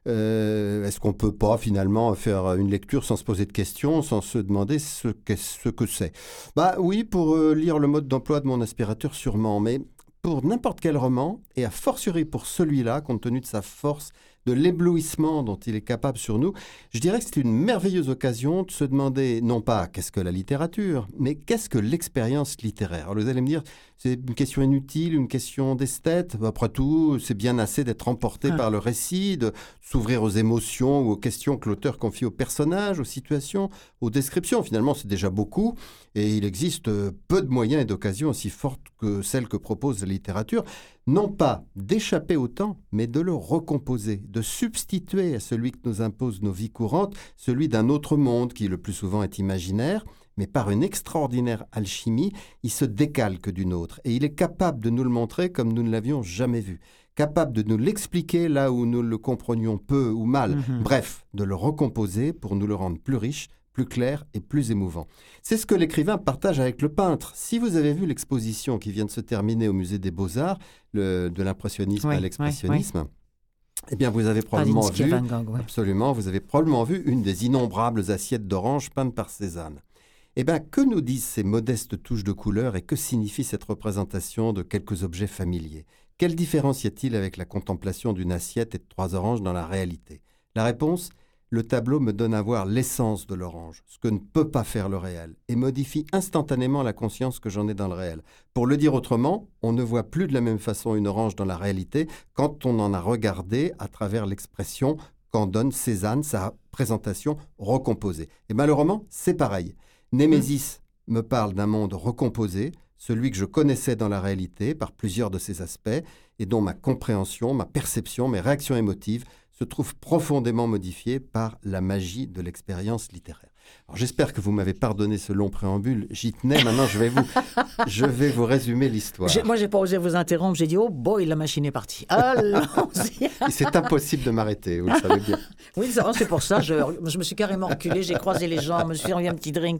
Euh, est-ce qu'on ne peut pas finalement faire une lecture sans se poser de questions, sans se demander ce, qu'est, ce que c'est ? Bah oui, pour euh, lire le mode d'emploi de mon aspirateur, sûrement, mais pour n'importe quel roman, et a fortiori pour celui-là, compte tenu de sa force, de l'éblouissement dont il est capable sur nous, je dirais que c'est une merveilleuse occasion de se demander, non pas qu'est-ce que la littérature, mais qu'est-ce que l'expérience littéraire. Alors vous allez me dire, c'est une question inutile, une question d'esthète. Après tout, c'est bien assez d'être emporté ah. par le récit, de s'ouvrir aux émotions ou aux questions que l'auteur confie aux personnages, aux situations, aux descriptions. Finalement, c'est déjà beaucoup. Et il existe peu de moyens et d'occasions aussi fortes que celles que propose la littérature, non pas d'échapper au temps, mais de le recomposer, de substituer à celui que nous imposent nos vies courantes, celui d'un autre monde qui le plus souvent est imaginaire, mais par une extraordinaire alchimie, il se décalque du nôtre et il est capable de nous le montrer comme nous ne l'avions jamais vu, capable de nous l'expliquer là où nous le comprenions peu ou mal, mmh. bref, de le recomposer pour nous le rendre plus riche, plus clair et plus émouvant. C'est ce que l'écrivain partage avec le peintre. Si vous avez vu l'exposition qui vient de se terminer au Musée des Beaux-Arts, le, de l'impressionnisme oui, à l'expressionnisme, oui, oui. eh bien vous avez probablement vu, Van Gogh, ouais. absolument, vous avez probablement vu une des innombrables assiettes d'orange peintes par Cézanne. Eh bien, que nous disent ces modestes touches de couleur et que signifie cette représentation de quelques objets familiers ? Quelle différence y a-t-il avec la contemplation d'une assiette et de trois oranges dans la réalité ? La réponse ? Le tableau me donne à voir l'essence de l'orange, ce que ne peut pas faire le réel, et modifie instantanément la conscience que j'en ai dans le réel. Pour le dire autrement, on ne voit plus de la même façon une orange dans la réalité quand on en a regardé à travers l'expression qu'en donne Cézanne, sa présentation recomposée. Et malheureusement, c'est pareil. Némésis mmh. me parle d'un monde recomposé, celui que je connaissais dans la réalité par plusieurs de ses aspects, et dont ma compréhension, ma perception, mes réactions émotives se trouve profondément modifié par la magie de l'expérience littéraire. Alors, j'espère que vous m'avez pardonné ce long préambule. J'y tenais. Maintenant, je vais vous, je vais vous résumer l'histoire. J'ai, moi, je n'ai pas osé vous interrompre. J'ai dit, oh boy, la machine est partie. Allons-y. C'est impossible de m'arrêter, vous le savez bien. Oui, c'est pour ça. Je, je me suis carrément reculé. J'ai croisé les jambes. Je me suis envoyé un petit drink.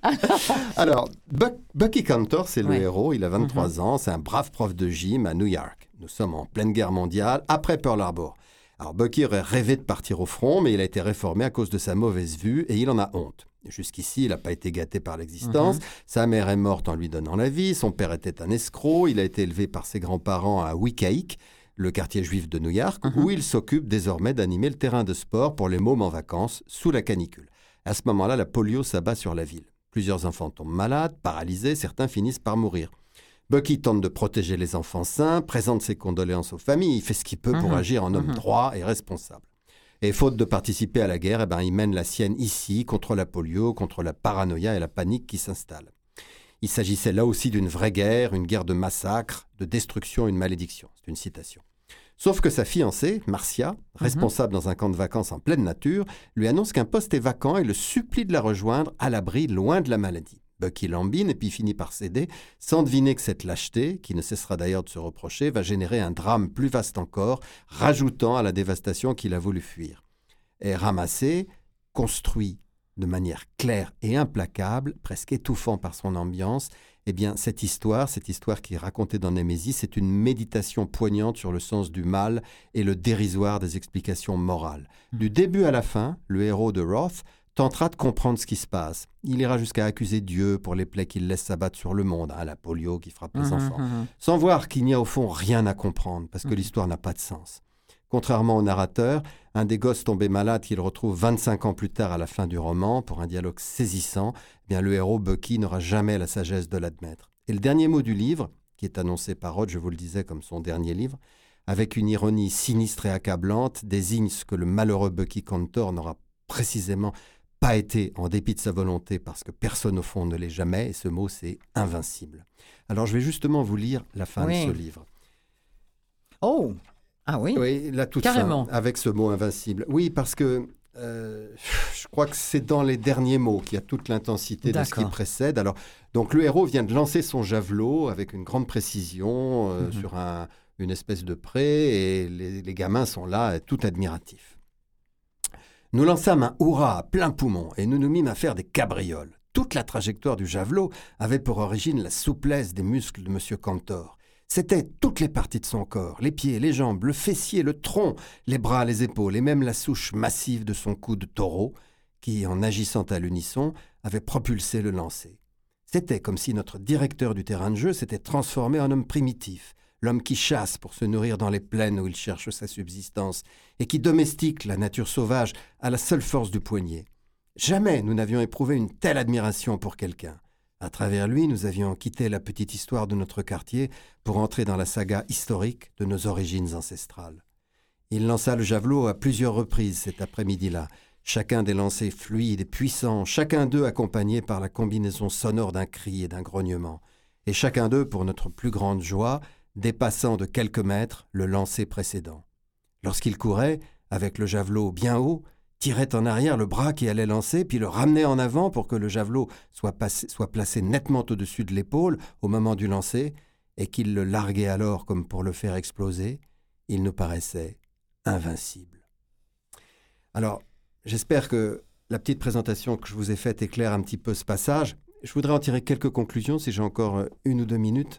Alors, Buck, Bucky Cantor, c'est le ouais. héros. Il a vingt-trois mm-hmm. ans. C'est un brave prof de gym à New York. Nous sommes en pleine guerre mondiale, après Pearl Harbor. Alors, Bucky aurait rêvé de partir au front, mais il a été réformé à cause de sa mauvaise vue et il en a honte. Jusqu'ici, il n'a pas été gâté par l'existence. Mmh. Sa mère est morte en lui donnant la vie. Son père était un escroc. Il a été élevé par ses grands-parents à Wickaik, le quartier juif de New York, mmh. où il s'occupe désormais d'animer le terrain de sport pour les mômes en vacances sous la canicule. À ce moment-là, la polio s'abat sur la ville. Plusieurs enfants tombent malades, paralysés, certains finissent par mourir. Bucky tente de protéger les enfants sains, présente ses condoléances aux familles, il fait ce qu'il peut mmh, pour agir en homme mmh. droit et responsable. Et faute de participer à la guerre, eh ben, il mène la sienne ici, contre la polio, contre la paranoïa et la panique qui s'installent. Il s'agissait là aussi d'une vraie guerre, une guerre de massacre, de destruction, une malédiction. C'est une citation. Sauf que sa fiancée, Marcia, responsable mmh. dans un camp de vacances en pleine nature, lui annonce qu'un poste est vacant et le supplie de la rejoindre à l'abri, loin de la maladie. Bucky lambine et puis finit par céder, sans deviner que cette lâcheté, qui ne cessera d'ailleurs de se reprocher, va générer un drame plus vaste encore, rajoutant à la dévastation qu'il a voulu fuir. Et ramassé, construit de manière claire et implacable, presque étouffant par son ambiance, eh bien cette histoire, cette histoire qui est racontée dans Némésis, c'est une méditation poignante sur le sens du mal et le dérisoire des explications morales. Du début à la fin, le héros de Roth tentera de comprendre ce qui se passe. Il ira jusqu'à accuser Dieu pour les plaies qu'il laisse s'abattre sur le monde, hein, la polio qui frappe les mmh, enfants, mmh. sans voir qu'il n'y a au fond rien à comprendre, parce que mmh. l'histoire n'a pas de sens. Contrairement au narrateur, un des gosses tombé malade qu'il retrouve vingt-cinq ans plus tard à la fin du roman, pour un dialogue saisissant, eh bien le héros Bucky n'aura jamais la sagesse de l'admettre. Et le dernier mot du livre, qui est annoncé par Roth, je vous le disais, comme son dernier livre, avec une ironie sinistre et accablante, désigne ce que le malheureux Bucky Cantor n'aura précisément pas été en dépit de sa volonté, parce que personne au fond ne l'est jamais, et ce mot c'est invincible. Alors je vais justement vous lire la fin oui. de ce livre. Oh, ah oui, oui la toute carrément. Fin, avec ce mot invincible. Oui, parce que euh, je crois que c'est dans les derniers mots qu'il y a toute l'intensité D'accord. de ce qui précède. Alors, donc le héros vient de lancer son javelot avec une grande précision euh, mm-hmm. sur un, une espèce de pré, et les, les gamins sont là, tout admiratifs. Nous lançâmes un hurrah à plein poumon, et nous nous mîmes à faire des cabrioles. Toute la trajectoire du javelot avait pour origine la souplesse des muscles de M. Cantor. C'était toutes les parties de son corps, les pieds, les jambes, le fessier, le tronc, les bras, les épaules, et même la souche massive de son cou de taureau, qui, en agissant à l'unisson, avait propulsé le lancer. C'était comme si notre directeur du terrain de jeu s'était transformé en homme primitif, l'homme qui chasse pour se nourrir dans les plaines où il cherche sa subsistance, et qui domestique la nature sauvage à la seule force du poignet. Jamais nous n'avions éprouvé une telle admiration pour quelqu'un. À travers lui, nous avions quitté la petite histoire de notre quartier pour entrer dans la saga historique de nos origines ancestrales. Il lança le javelot à plusieurs reprises cet après-midi-là, chacun des lancers fluides et puissants, chacun d'eux accompagné par la combinaison sonore d'un cri et d'un grognement, et chacun d'eux, pour notre plus grande joie, dépassant de quelques mètres le lancer précédent. Lorsqu'il courait, avec le javelot bien haut, tirait en arrière le bras qui allait lancer, puis le ramenait en avant pour que le javelot soit, passé, soit placé nettement au-dessus de l'épaule au moment du lancer, et qu'il le larguait alors comme pour le faire exploser, il nous paraissait invincible. Alors, j'espère que la petite présentation que je vous ai faite éclaire un petit peu ce passage. Je voudrais en tirer quelques conclusions, si j'ai encore une ou deux minutes.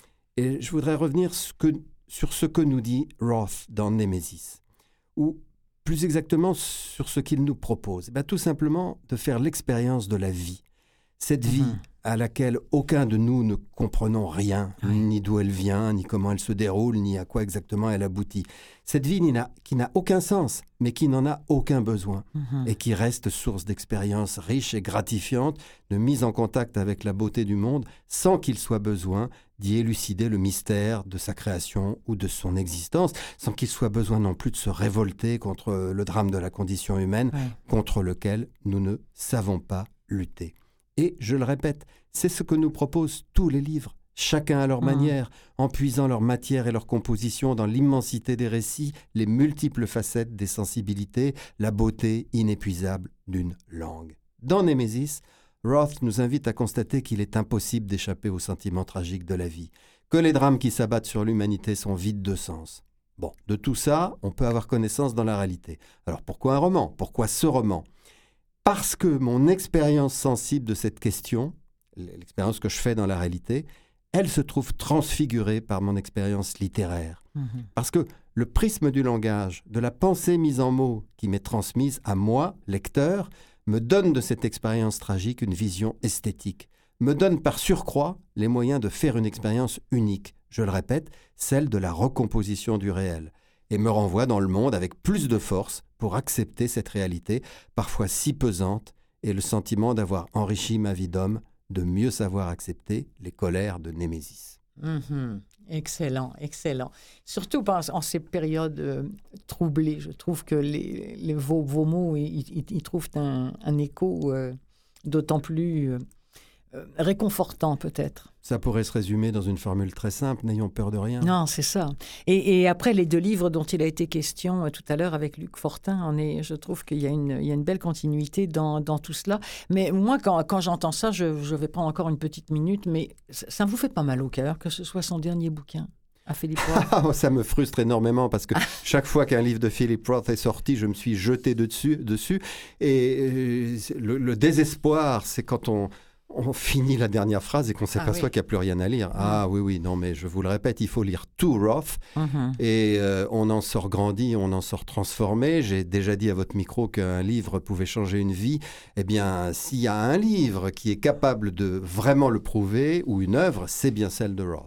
Et je voudrais revenir ce que, sur ce que nous dit Roth dans Némésis, où plus exactement sur ce qu'il nous propose. Ben, tout simplement de faire l'expérience de la vie. Cette vie mmh. à laquelle aucun de nous ne comprenons rien, oui. ni d'où elle vient, ni comment elle se déroule, ni à quoi exactement elle aboutit. Cette vie n'a, qui n'a aucun sens, mais qui n'en a aucun besoin, mmh. et qui reste source d'expériences riches et gratifiantes, de mise en contact avec la beauté du monde, sans qu'il soit besoin d'y élucider le mystère de sa création ou de son existence, sans qu'il soit besoin non plus de se révolter contre le drame de la condition humaine, oui. contre lequel nous ne savons pas lutter. Et, je le répète, c'est ce que nous proposent tous les livres, chacun à leur mmh. manière, en puisant leur matière et leur composition dans l'immensité des récits, les multiples facettes des sensibilités, la beauté inépuisable d'une langue. Dans Némésis, Roth nous invite à constater qu'il est impossible d'échapper aux sentiments tragiques de la vie, que les drames qui s'abattent sur l'humanité sont vides de sens. Bon, de tout ça, on peut avoir connaissance dans la réalité. Alors pourquoi un roman ? Pourquoi ce roman ? Parce que mon expérience sensible de cette question, l'expérience que je fais dans la réalité, elle se trouve transfigurée par mon expérience littéraire. Mmh. Parce que le prisme du langage, de la pensée mise en mots qui m'est transmise à moi, lecteur, me donne de cette expérience tragique une vision esthétique, me donne par surcroît les moyens de faire une expérience unique, je le répète, celle de la recomposition du réel, et me renvoie dans le monde avec plus de force pour accepter cette réalité, parfois si pesante, et le sentiment d'avoir enrichi ma vie d'homme, de mieux savoir accepter les colères de Némésis. Mmh. Excellent, excellent. Surtout en ces périodes euh, troublées, je trouve que les, les, vos, vos mots, ils, ils, ils trouvent un, un écho euh, d'autant plus euh, réconfortant peut-être. Ça pourrait se résumer dans une formule très simple, n'ayons peur de rien. Non, c'est ça. Et, et après les deux livres dont il a été question euh, tout à l'heure avec Luc Fortin, on est, je trouve qu'il y a une, il y a une belle continuité dans, dans tout cela. Mais moi, quand, quand j'entends ça, je, je vais prendre encore une petite minute, mais ça, ça vous fait pas mal au cœur que ce soit son dernier bouquin à Philip Roth? Ça me frustre énormément parce que chaque fois qu'un livre de Philip Roth est sorti, je me suis jeté dessus. dessus et euh, le, le désespoir, c'est quand on... on finit la dernière phrase et qu'on s'aperçoit ah, oui. qu'il n'y a plus rien à lire. Mmh. Ah oui, oui, non, mais je vous le répète, il faut lire tout Roth mmh. et euh, on en sort grandi, on en sort transformé. J'ai déjà dit à votre micro qu'un livre pouvait changer une vie. Eh bien, s'il y a un livre qui est capable de vraiment le prouver, ou une œuvre, c'est bien celle de Roth.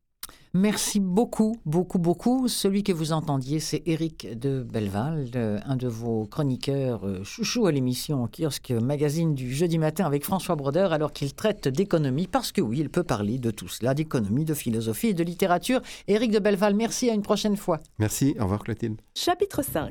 Merci beaucoup, beaucoup, beaucoup. Celui que vous entendiez, c'est Éric de Belleval, un de vos chroniqueurs chouchous à l'émission Kiosque Magazine du jeudi matin avec François Brodeur, alors qu'il traite d'économie, parce que oui, il peut parler de tout cela, d'économie, de philosophie et de littérature. Éric de Belleval, merci, à une prochaine fois. Merci, au revoir Clotilde. Chapitre cinq.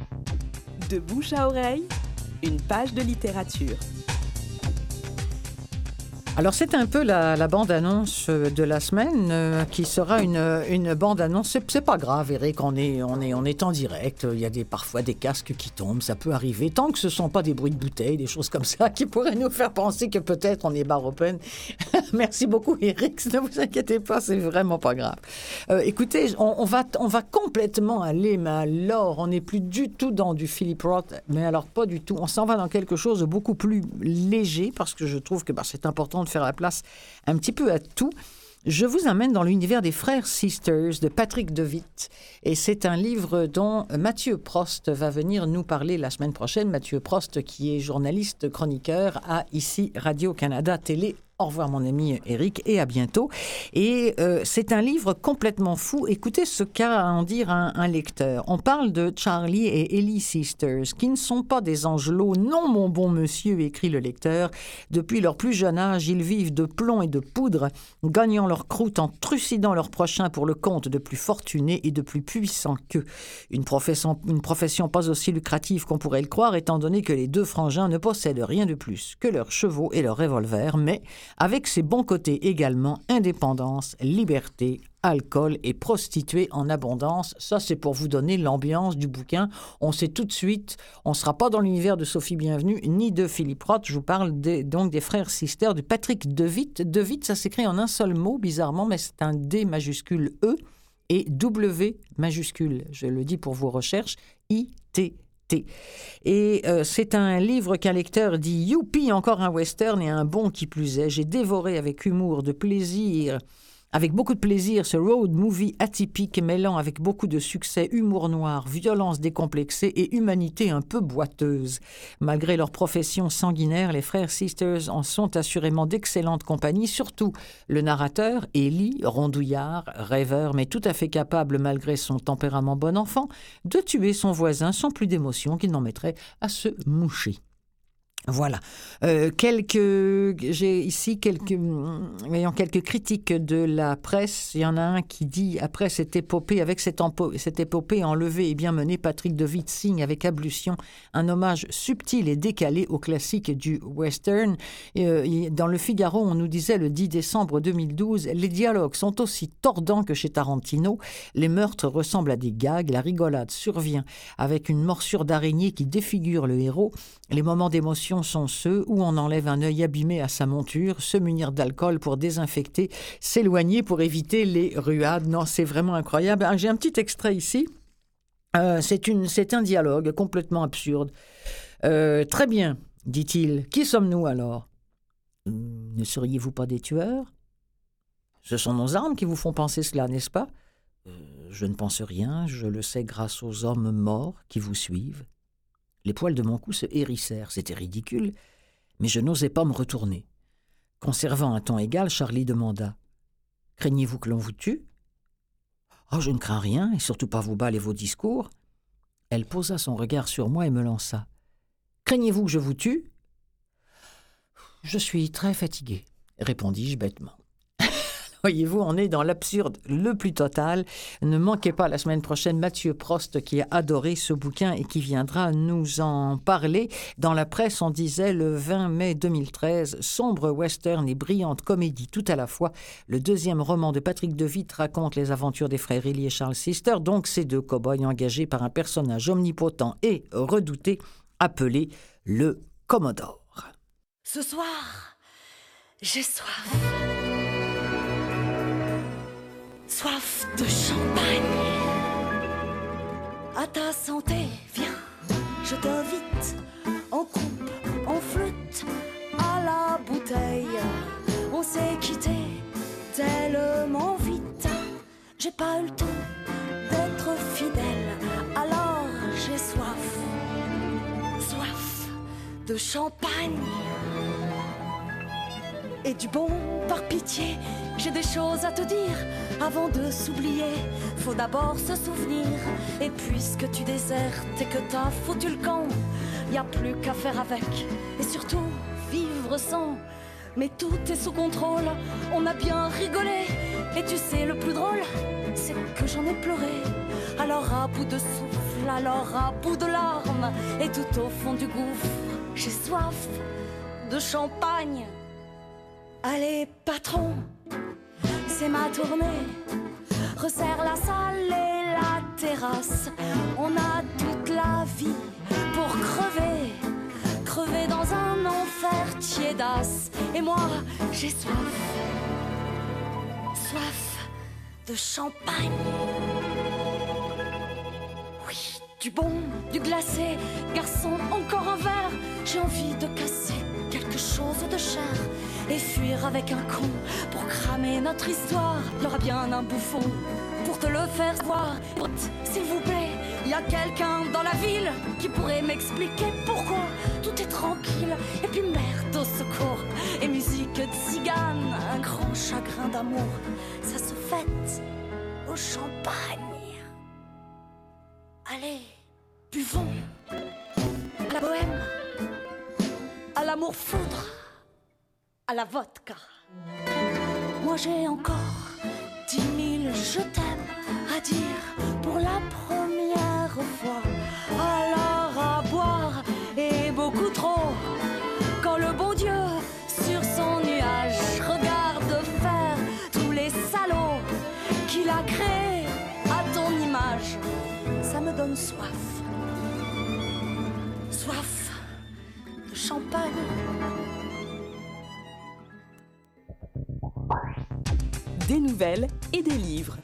De bouche à oreille, une page de littérature. Alors c'est un peu la, la bande-annonce de la semaine euh, qui sera une, une bande-annonce. C'est, c'est pas grave, Eric, on est, on, est, on est en direct. Il y a des, parfois des casques qui tombent, ça peut arriver. Tant que ce ne sont pas des bruits de bouteilles, des choses comme ça qui pourraient nous faire penser que peut-être on est bar open. Merci beaucoup, Eric. Ne vous inquiétez pas, c'est vraiment pas grave. Euh, écoutez, on, on, va, on va complètement aller, mais alors, on n'est plus du tout dans du Philip Roth, mais alors pas du tout. On s'en va dans quelque chose de beaucoup plus léger parce que je trouve que bah, c'est important de faire la place un petit peu à tout. Je vous amène dans l'univers des frères Sisters de Patrick Dewitt. Et c'est un livre dont Mathieu Prost va venir nous parler la semaine prochaine. Mathieu Prost, qui est journaliste chroniqueur à ici Radio-Canada Télé. Au revoir mon ami Eric et à bientôt. Et euh, c'est un livre complètement fou. Écoutez ce qu'a à en dire un, un lecteur. On parle de Charlie et Ellie Sisters, qui ne sont pas des angelots. Non, mon bon monsieur, écrit le lecteur. Depuis leur plus jeune âge, ils vivent de plomb et de poudre, gagnant leur croûte en trucidant leurs prochains pour le compte de plus fortunés et de plus puissants qu'eux. Une profession, une profession pas aussi lucrative qu'on pourrait le croire, étant donné que les deux frangins ne possèdent rien de plus que leurs chevaux et leurs revolvers, mais avec ses bons côtés également, indépendance, liberté, alcool et prostituées en abondance. Ça, c'est pour vous donner l'ambiance du bouquin. On sait tout de suite, on ne sera pas dans l'univers de Sophie Bienvenue ni de Philippe Roth. Je vous parle des, donc des frères Sisters de Patrick Dewitt. Dewitt, ça s'écrit en un seul mot, bizarrement, mais c'est un D majuscule E et W majuscule, je le dis pour vos recherches, I T. Et euh, c'est un livre qu'un lecteur dit « Youpi, encore un western et un bon qui plus est. J'ai dévoré avec humour, de plaisir, avec beaucoup de plaisir ce road movie atypique mêlant avec beaucoup de succès humour noir, violence décomplexée et humanité un peu boiteuse. Malgré leur profession sanguinaire, les frères Sisters en sont assurément d'excellentes compagnies, surtout le narrateur, Ellie, rondouillard, rêveur, mais tout à fait capable, malgré son tempérament bon enfant, de tuer son voisin sans plus d'émotion qu'il n'en mettrait à se moucher. Voilà. Euh, quelques, j'ai ici quelques, voyons, quelques critiques de la presse. Il y en a un qui dit, après cette épopée, avec cette, empo, cette épopée enlevée et bien menée, Patrick Dewitt signe avec ablution un hommage subtil et décalé au classique du western. Et, euh, dans Le Figaro, on nous disait le dix décembre deux mille douze, les dialogues sont aussi tordants que chez Tarantino. Les meurtres ressemblent à des gags. La rigolade survient avec une morsure d'araignée qui défigure le héros. Les moments d'émotion sont ceux où on enlève un œil abîmé à sa monture, se munir d'alcool pour désinfecter, s'éloigner pour éviter les ruades. Non, c'est vraiment incroyable. J'ai un petit extrait ici. Euh, c'est, une, c'est un dialogue complètement absurde. Euh, très bien, dit-il. Qui sommes-nous alors ? Ne seriez-vous pas des tueurs ? Ce sont nos armes qui vous font penser cela, n'est-ce pas ? euh, Je ne pense rien, je le sais grâce aux hommes morts qui vous suivent. Les poils de mon cou se hérissèrent. C'était ridicule, mais je n'osais pas me retourner. Conservant un ton égal, Charlie demanda « Craignez-vous que l'on vous tue ?»« Oh, je ne crains rien, et surtout pas vos balles et vos discours. » Elle posa son regard sur moi et me lança « Craignez-vous que je vous tue ?»« Je suis très fatigué, » répondis-je bêtement. Voyez-vous, on est dans l'absurde le plus total. Ne manquez pas la semaine prochaine Mathieu Prost qui a adoré ce bouquin et qui viendra nous en parler. Dans la presse, on disait le vingt mai deux mille treize, sombre western et brillante comédie tout à la fois. Le deuxième roman de Patrick Dewitt raconte les aventures des frères Ellie et Charles Sister, donc ces deux cow-boys engagés par un personnage omnipotent et redouté appelé le Commodore. Ce soir, j'ai soif. Soif de champagne. À ta santé, viens, je t'invite en coupe, en flûte, à la bouteille. On s'est quitté tellement vite. J'ai pas eu le temps d'être fidèle, alors j'ai soif. Soif de champagne. Et du bon, par pitié, j'ai des choses à te dire. Avant de s'oublier, faut d'abord se souvenir. Et puisque tu désertes et que t'as foutu le camp, y a plus qu'à faire avec, et surtout vivre sans. Mais tout est sous contrôle, on a bien rigolé. Et tu sais le plus drôle, c'est que j'en ai pleuré. Alors à bout de souffle, alors à bout de larmes, et tout au fond du gouffre, j'ai soif de champagne. Allez, patron, c'est ma tournée. Resserre la salle et la terrasse. On a toute la vie pour crever. Crever dans un enfer tiédasse. Et moi, j'ai soif. Soif de champagne. Oui, du bon, du glacé. Garçon, encore un verre. J'ai envie de casser quelque chose de cher et fuir avec un con pour cramer notre histoire. Il y aura bien un bouffon pour te le faire voir. S'il vous plaît, il y a quelqu'un dans la ville qui pourrait m'expliquer pourquoi tout est tranquille. Et puis merde au secours et musique de cigane. Un grand chagrin d'amour, ça se fête au champagne. Allez, buvons à la bohème, à l'amour foudre, à la vodka. Moi j'ai encore dix mille je t'aime à dire pour la première fois. Alors à boire et beaucoup trop, quand le bon Dieu sur son nuage regarde faire tous les salauds qu'il a créés à ton image. Ça me donne soif, soif de champagne. Des nouvelles et des livres.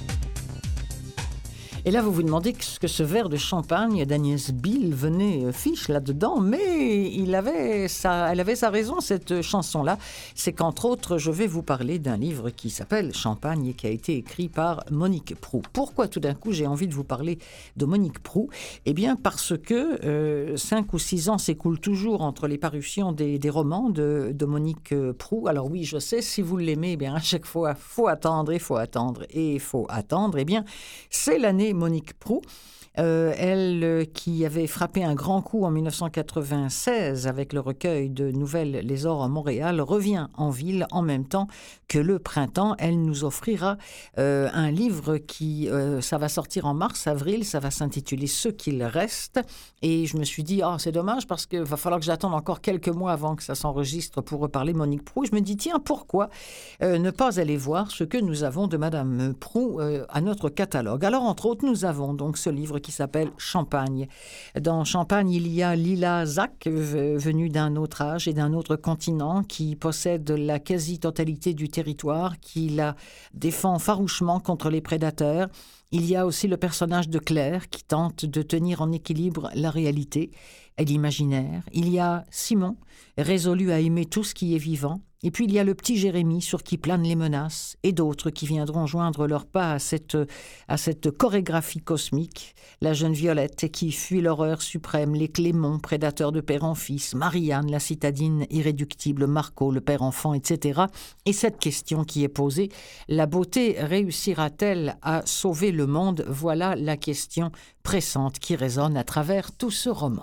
Et là, vous vous demandez ce que ce verre de champagne d'Agnès Bill venait fiche là-dedans, mais il avait sa, elle avait sa raison, cette chanson-là. C'est qu'entre autres, je vais vous parler d'un livre qui s'appelle Champagne et qui a été écrit par Monique Proulx. Pourquoi tout d'un coup j'ai envie de vous parler de Monique Proulx ? Eh bien parce que euh, cinq ou six ans s'écoulent toujours entre les parutions des, des romans de, de Monique Proulx. Alors oui, je sais, si vous l'aimez, eh bien à chaque fois, il faut attendre, il faut attendre et il faut attendre. Eh bien, c'est l'année Monique Proulx, euh, elle euh, qui avait frappé un grand coup en dix-neuf cent quatre-vingt-seize avec le recueil de nouvelles Les Ors à Montréal, revient en ville en même temps que le printemps. Elle nous offrira euh, un livre qui, euh, ça va sortir en mars-avril, ça va s'intituler « Ce qu'il reste ». Et je me suis dit, oh, c'est dommage parce qu'il va falloir que j'attende encore quelques mois avant que ça s'enregistre pour reparler Monique Proulx. Je me dis, tiens, pourquoi euh, ne pas aller voir ce que nous avons de Madame Proulx euh, à notre catalogue. Alors, entre autres, nous avons donc ce livre qui s'appelle Champagne. Dans Champagne, il y a Lila Zach, venue d'un autre âge et d'un autre continent, qui possède la quasi-totalité du territoire, qui la défend farouchement contre les prédateurs. Il y a aussi le personnage de Claire qui tente de tenir en équilibre la réalité et l'imaginaire. Il y a Simon, résolu à aimer tout ce qui est vivant. Et puis il y a le petit Jérémie sur qui planent les menaces et d'autres qui viendront joindre leur pas à cette, à cette chorégraphie cosmique. La jeune Violette qui fuit l'horreur suprême, les Clémons, prédateurs de père en fils, Marianne, la citadine irréductible, Marco, le père-enfant, et cetera. Et cette question qui est posée, la beauté réussira-t-elle à sauver le monde ? Voilà la question pressante qui résonne à travers tout ce roman.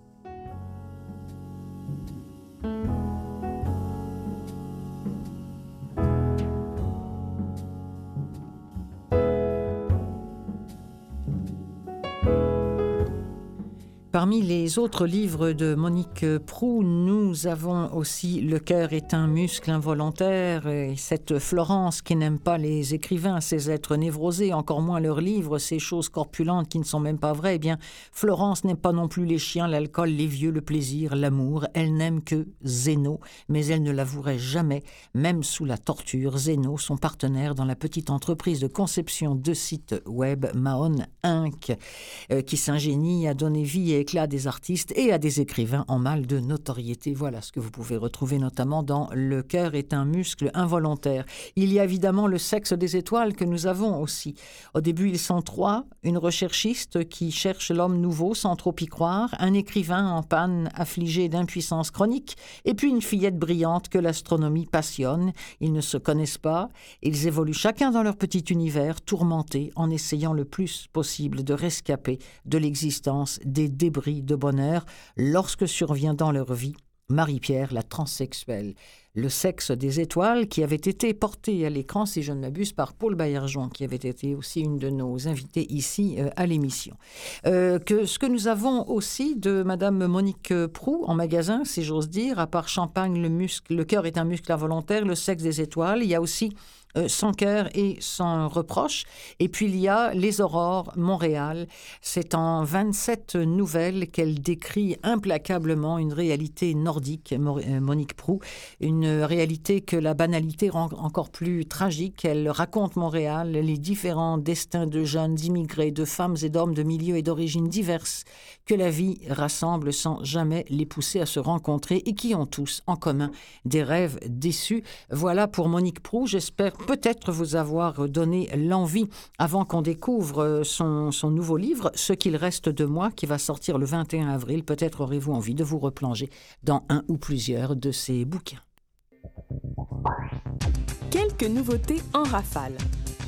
Parmi les autres livres de Monique Proulx, nous avons aussi « Le cœur est un muscle involontaire » et cette Florence qui n'aime pas les écrivains, ces êtres névrosés, encore moins leurs livres, ces choses corpulentes qui ne sont même pas vraies. Eh bien, Florence n'aime pas non plus les chiens, l'alcool, les vieux, le plaisir, l'amour. Elle n'aime que Zéno, mais elle ne l'avouerait jamais, même sous la torture. Zéno, son partenaire dans la petite entreprise de conception de sites web Mahon Incorporée, euh, qui s'ingénie à donner vie et éclat à des artistes et à des écrivains en mal de notoriété. Voilà ce que vous pouvez retrouver notamment dans « Le cœur est un muscle involontaire ». Il y a évidemment le sexe des étoiles que nous avons aussi. Au début, ils sont trois, une recherchiste qui cherche l'homme nouveau sans trop y croire, un écrivain en panne affligé d'impuissance chronique, et puis une fillette brillante que l'astronomie passionne. Ils ne se connaissent pas, ils évoluent chacun dans leur petit univers, tourmentés, en essayant le plus possible de rescaper de l'existence des débris de bonheur lorsque survient dans leur vie Marie-Pierre, la transsexuelle. Le sexe des étoiles, qui avait été porté à l'écran, si je ne m'abuse, par Paul Baillargeon, qui avait été aussi une de nos invités ici euh, à l'émission. Euh, que, ce que nous avons aussi de Madame Monique Proulx en magasin, si j'ose dire, à part Champagne, le muscle, le cœur est un muscle involontaire, le sexe des étoiles, il y a aussi Euh, Sans cœur et sans reproche. Et puis il y a Les Aurores, Montréal. C'est en vingt-sept nouvelles qu'elle décrit implacablement une réalité nordique, Monique Proulx, une réalité que la banalité rend encore plus tragique. Elle raconte Montréal, les différents destins de jeunes immigrés, de femmes et d'hommes de milieux et d'origines diverses que la vie rassemble sans jamais les pousser à se rencontrer et qui ont tous en commun des rêves déçus. Voilà pour Monique Proulx. J'espère peut-être vous avoir donné l'envie, avant qu'on découvre son, son nouveau livre, Ce qu'il reste de moi, qui va sortir le vingt et un avril. Peut-être aurez-vous envie de vous replonger dans un ou plusieurs de ses bouquins. Quelques nouveautés en rafale.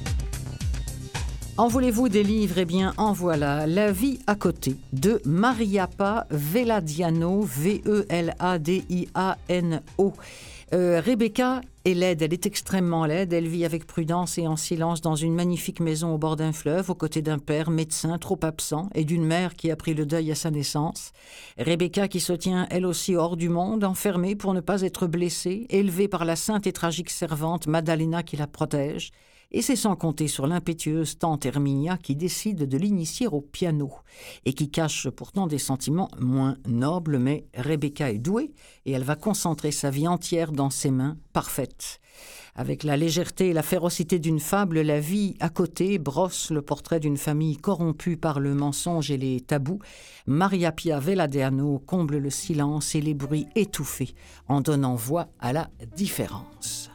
En voulez-vous des livres? Eh bien, en voilà. La vie à côté de Mariappa Veladiano, V E L A D I A N O. Euh, Rebecca est laide, elle est extrêmement laide. Elle vit avec prudence et en silence dans une magnifique maison au bord d'un fleuve, aux côtés d'un père médecin trop absent et d'une mère qui a pris le deuil à sa naissance. Rebecca qui se tient elle aussi hors du monde, enfermée pour ne pas être blessée, élevée par la sainte et tragique servante Maddalena qui la protège. Et c'est sans compter sur l'impétueuse tante Herminia qui décide de l'initier au piano et qui cache pourtant des sentiments moins nobles, mais Rebecca est douée et elle va concentrer sa vie entière dans ses mains parfaites. Avec la légèreté et la férocité d'une fable, La vie à côté brosse le portrait d'une famille corrompue par le mensonge et les tabous. Mariappa Veladiano comble le silence et les bruits étouffés en donnant voix à la différence.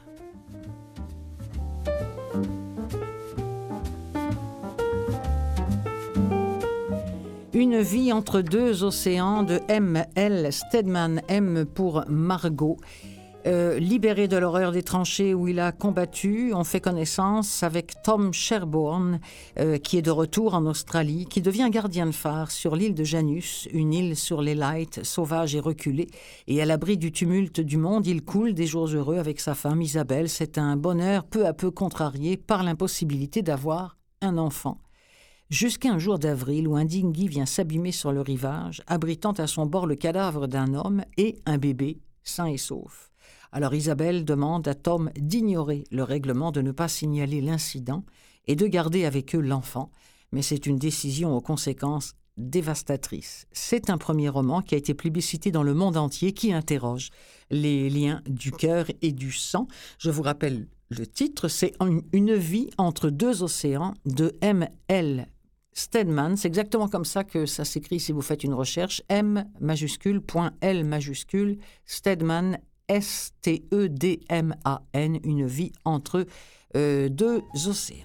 Une vie entre deux océans de M L Stedman, M pour Margot. Euh, libéré de l'horreur des tranchées où il a combattu, on fait connaissance avec Tom Sherborne, euh, qui est de retour en Australie, qui devient gardien de phare sur l'île de Janus, une île sur les Lights, sauvage et reculée. Et à l'abri du tumulte du monde, il coule des jours heureux avec sa femme Isabelle. C'est un bonheur peu à peu contrarié par l'impossibilité d'avoir un enfant. Jusqu'à un jour d'avril où un dinghy vient s'abîmer sur le rivage, abritant à son bord le cadavre d'un homme et un bébé sain et sauf. Alors Isabelle demande à Tom d'ignorer le règlement, de ne pas signaler l'incident et de garder avec eux l'enfant. Mais c'est une décision aux conséquences dévastatrices. C'est un premier roman qui a été plébiscité dans le monde entier, qui interroge les liens du cœur et du sang. Je vous rappelle le titre, c'est Une vie entre deux océans de M L Stedman. C'est exactement comme ça que ça s'écrit si vous faites une recherche. M majuscule, point L majuscule, Stedman, S T E D M A N, une vie entre euh, deux océans.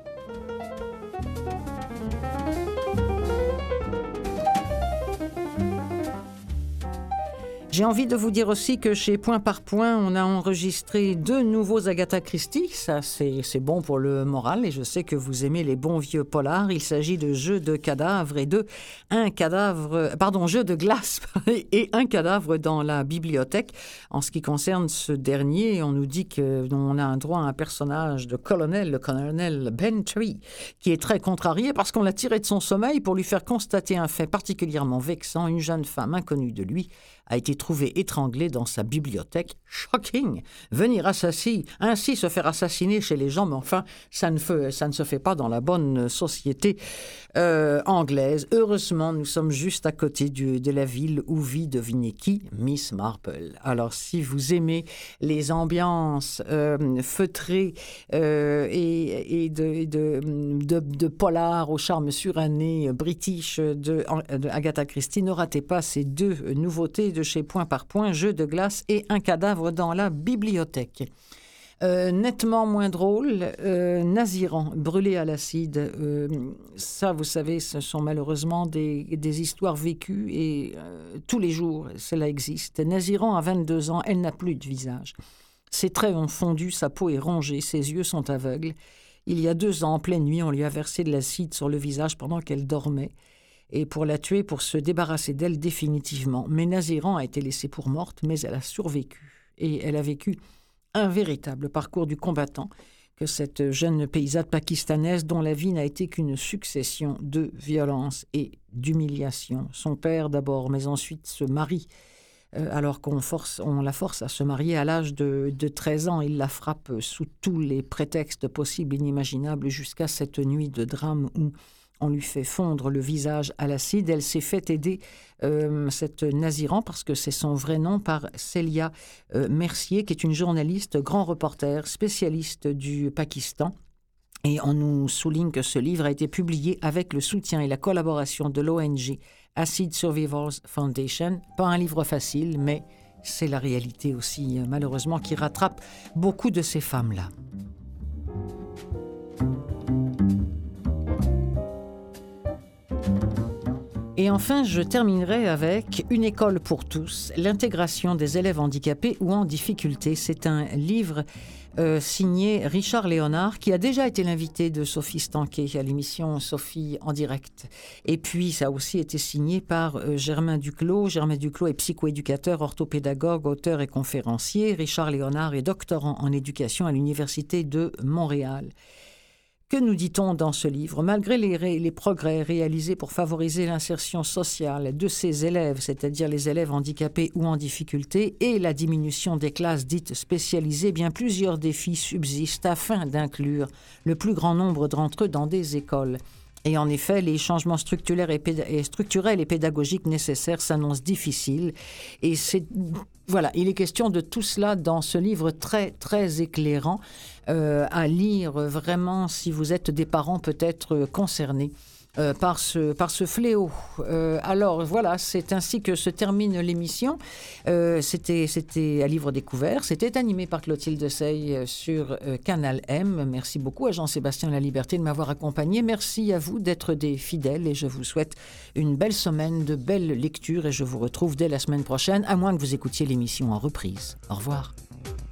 J'ai envie de vous dire aussi que chez Point par Point, on a enregistré deux nouveaux Agatha Christie. Ça, c'est, c'est bon pour le moral et je sais que vous aimez les bons vieux polars. Il s'agit de Jeux de cadavres et de un cadavre, pardon, Jeux de glace et un cadavre dans la bibliothèque. En ce qui concerne ce dernier, on nous dit qu'on a un droit à un personnage de colonel, le colonel Bentry, qui est très contrarié parce qu'on l'a tiré de son sommeil pour lui faire constater un fait particulièrement vexant. Une jeune femme inconnue de lui a été trouvée étranglée dans sa bibliothèque. Shocking! Venir assassiner, ainsi se faire assassiner chez les gens, mais enfin, ça ne, fait, ça ne se fait pas dans la bonne société euh, anglaise. Heureusement, nous sommes juste à côté du, de la ville où vit, devinez qui? Miss Marple. Alors, si vous aimez les ambiances euh, feutrées euh, et, et de, de, de, de polar au charme suranné british de, de Agatha Christie, ne ratez pas ces deux nouveautés de chez Point par Point, Jeux de glace et un cadavre dans la bibliothèque. Euh, nettement moins drôle, euh, Naziran, brûlé à l'acide. Euh, ça, vous savez, ce sont malheureusement des, des histoires vécues et euh, tous les jours, cela existe. Naziran a vingt-deux ans, elle n'a plus de visage. Ses traits ont fondu, sa peau est rongée, ses yeux sont aveugles. Il y a deux ans, en pleine nuit, on lui a versé de l'acide sur le visage pendant qu'elle dormait. Et pour la tuer, pour se débarrasser d'elle définitivement. Mais Naziran a été laissée pour morte, mais elle a survécu. et elle a vécu un véritable parcours du combattant que cette jeune paysanne pakistanaise dont la vie n'a été qu'une succession de violences et d'humiliations. Son père d'abord, mais ensuite se marie. Euh, alors qu'on force, on la force à se marier à l'âge de, de treize ans. Il la frappe sous tous les prétextes possibles et inimaginables jusqu'à cette nuit de drame où on lui fait fondre le visage à l'acide. Elle s'est fait aider, euh, cette Naziran, parce que c'est son vrai nom, par Célia euh, Mercier, qui est une journaliste, grand reporter, spécialiste du Pakistan. Et on nous souligne que ce livre a été publié avec le soutien et la collaboration de l'O N G Acid Survivors Foundation. Pas un livre facile, mais c'est la réalité aussi, malheureusement, qui rattrape beaucoup de ces femmes-là. Et enfin, je terminerai avec Une école pour tous, l'intégration des élèves handicapés ou en difficulté. C'est un livre euh, signé Richard Léonard, qui a déjà été l'invité de Sophie Stanquet à l'émission Sophie en direct. Et puis, ça a aussi été signé par euh, Germain Duclos. Germain Duclos est psychoéducateur, orthopédagogue, auteur et conférencier. Richard Léonard est doctorant en éducation à l'Université de Montréal. Que nous dit-on dans ce livre? Malgré les, ré, les progrès réalisés pour favoriser l'insertion sociale de ces élèves, c'est-à-dire les élèves handicapés ou en difficulté, et la diminution des classes dites spécialisées, bien plusieurs défis subsistent afin d'inclure le plus grand nombre d'entre eux dans des écoles. Et en effet, les changements structurels et, péda- et structurels et pédagogiques nécessaires s'annoncent difficiles. Et c'est, voilà, il est question de tout cela dans ce livre très, très éclairant euh, à lire vraiment si vous êtes des parents peut-être concernés euh, par, ce, par ce fléau. Euh, alors voilà, c'est ainsi que se termine l'émission. Euh, c'était, c'était à Livre Découvert. C'était animé par Clotilde Sey sur euh, Canal M. Merci beaucoup à Jean-Sébastien Laliberté de m'avoir accompagné. Merci à vous d'être des fidèles et je vous souhaite une belle semaine, de belles lectures et je vous retrouve dès la semaine prochaine, à moins que vous écoutiez l'émission en reprise. Au revoir.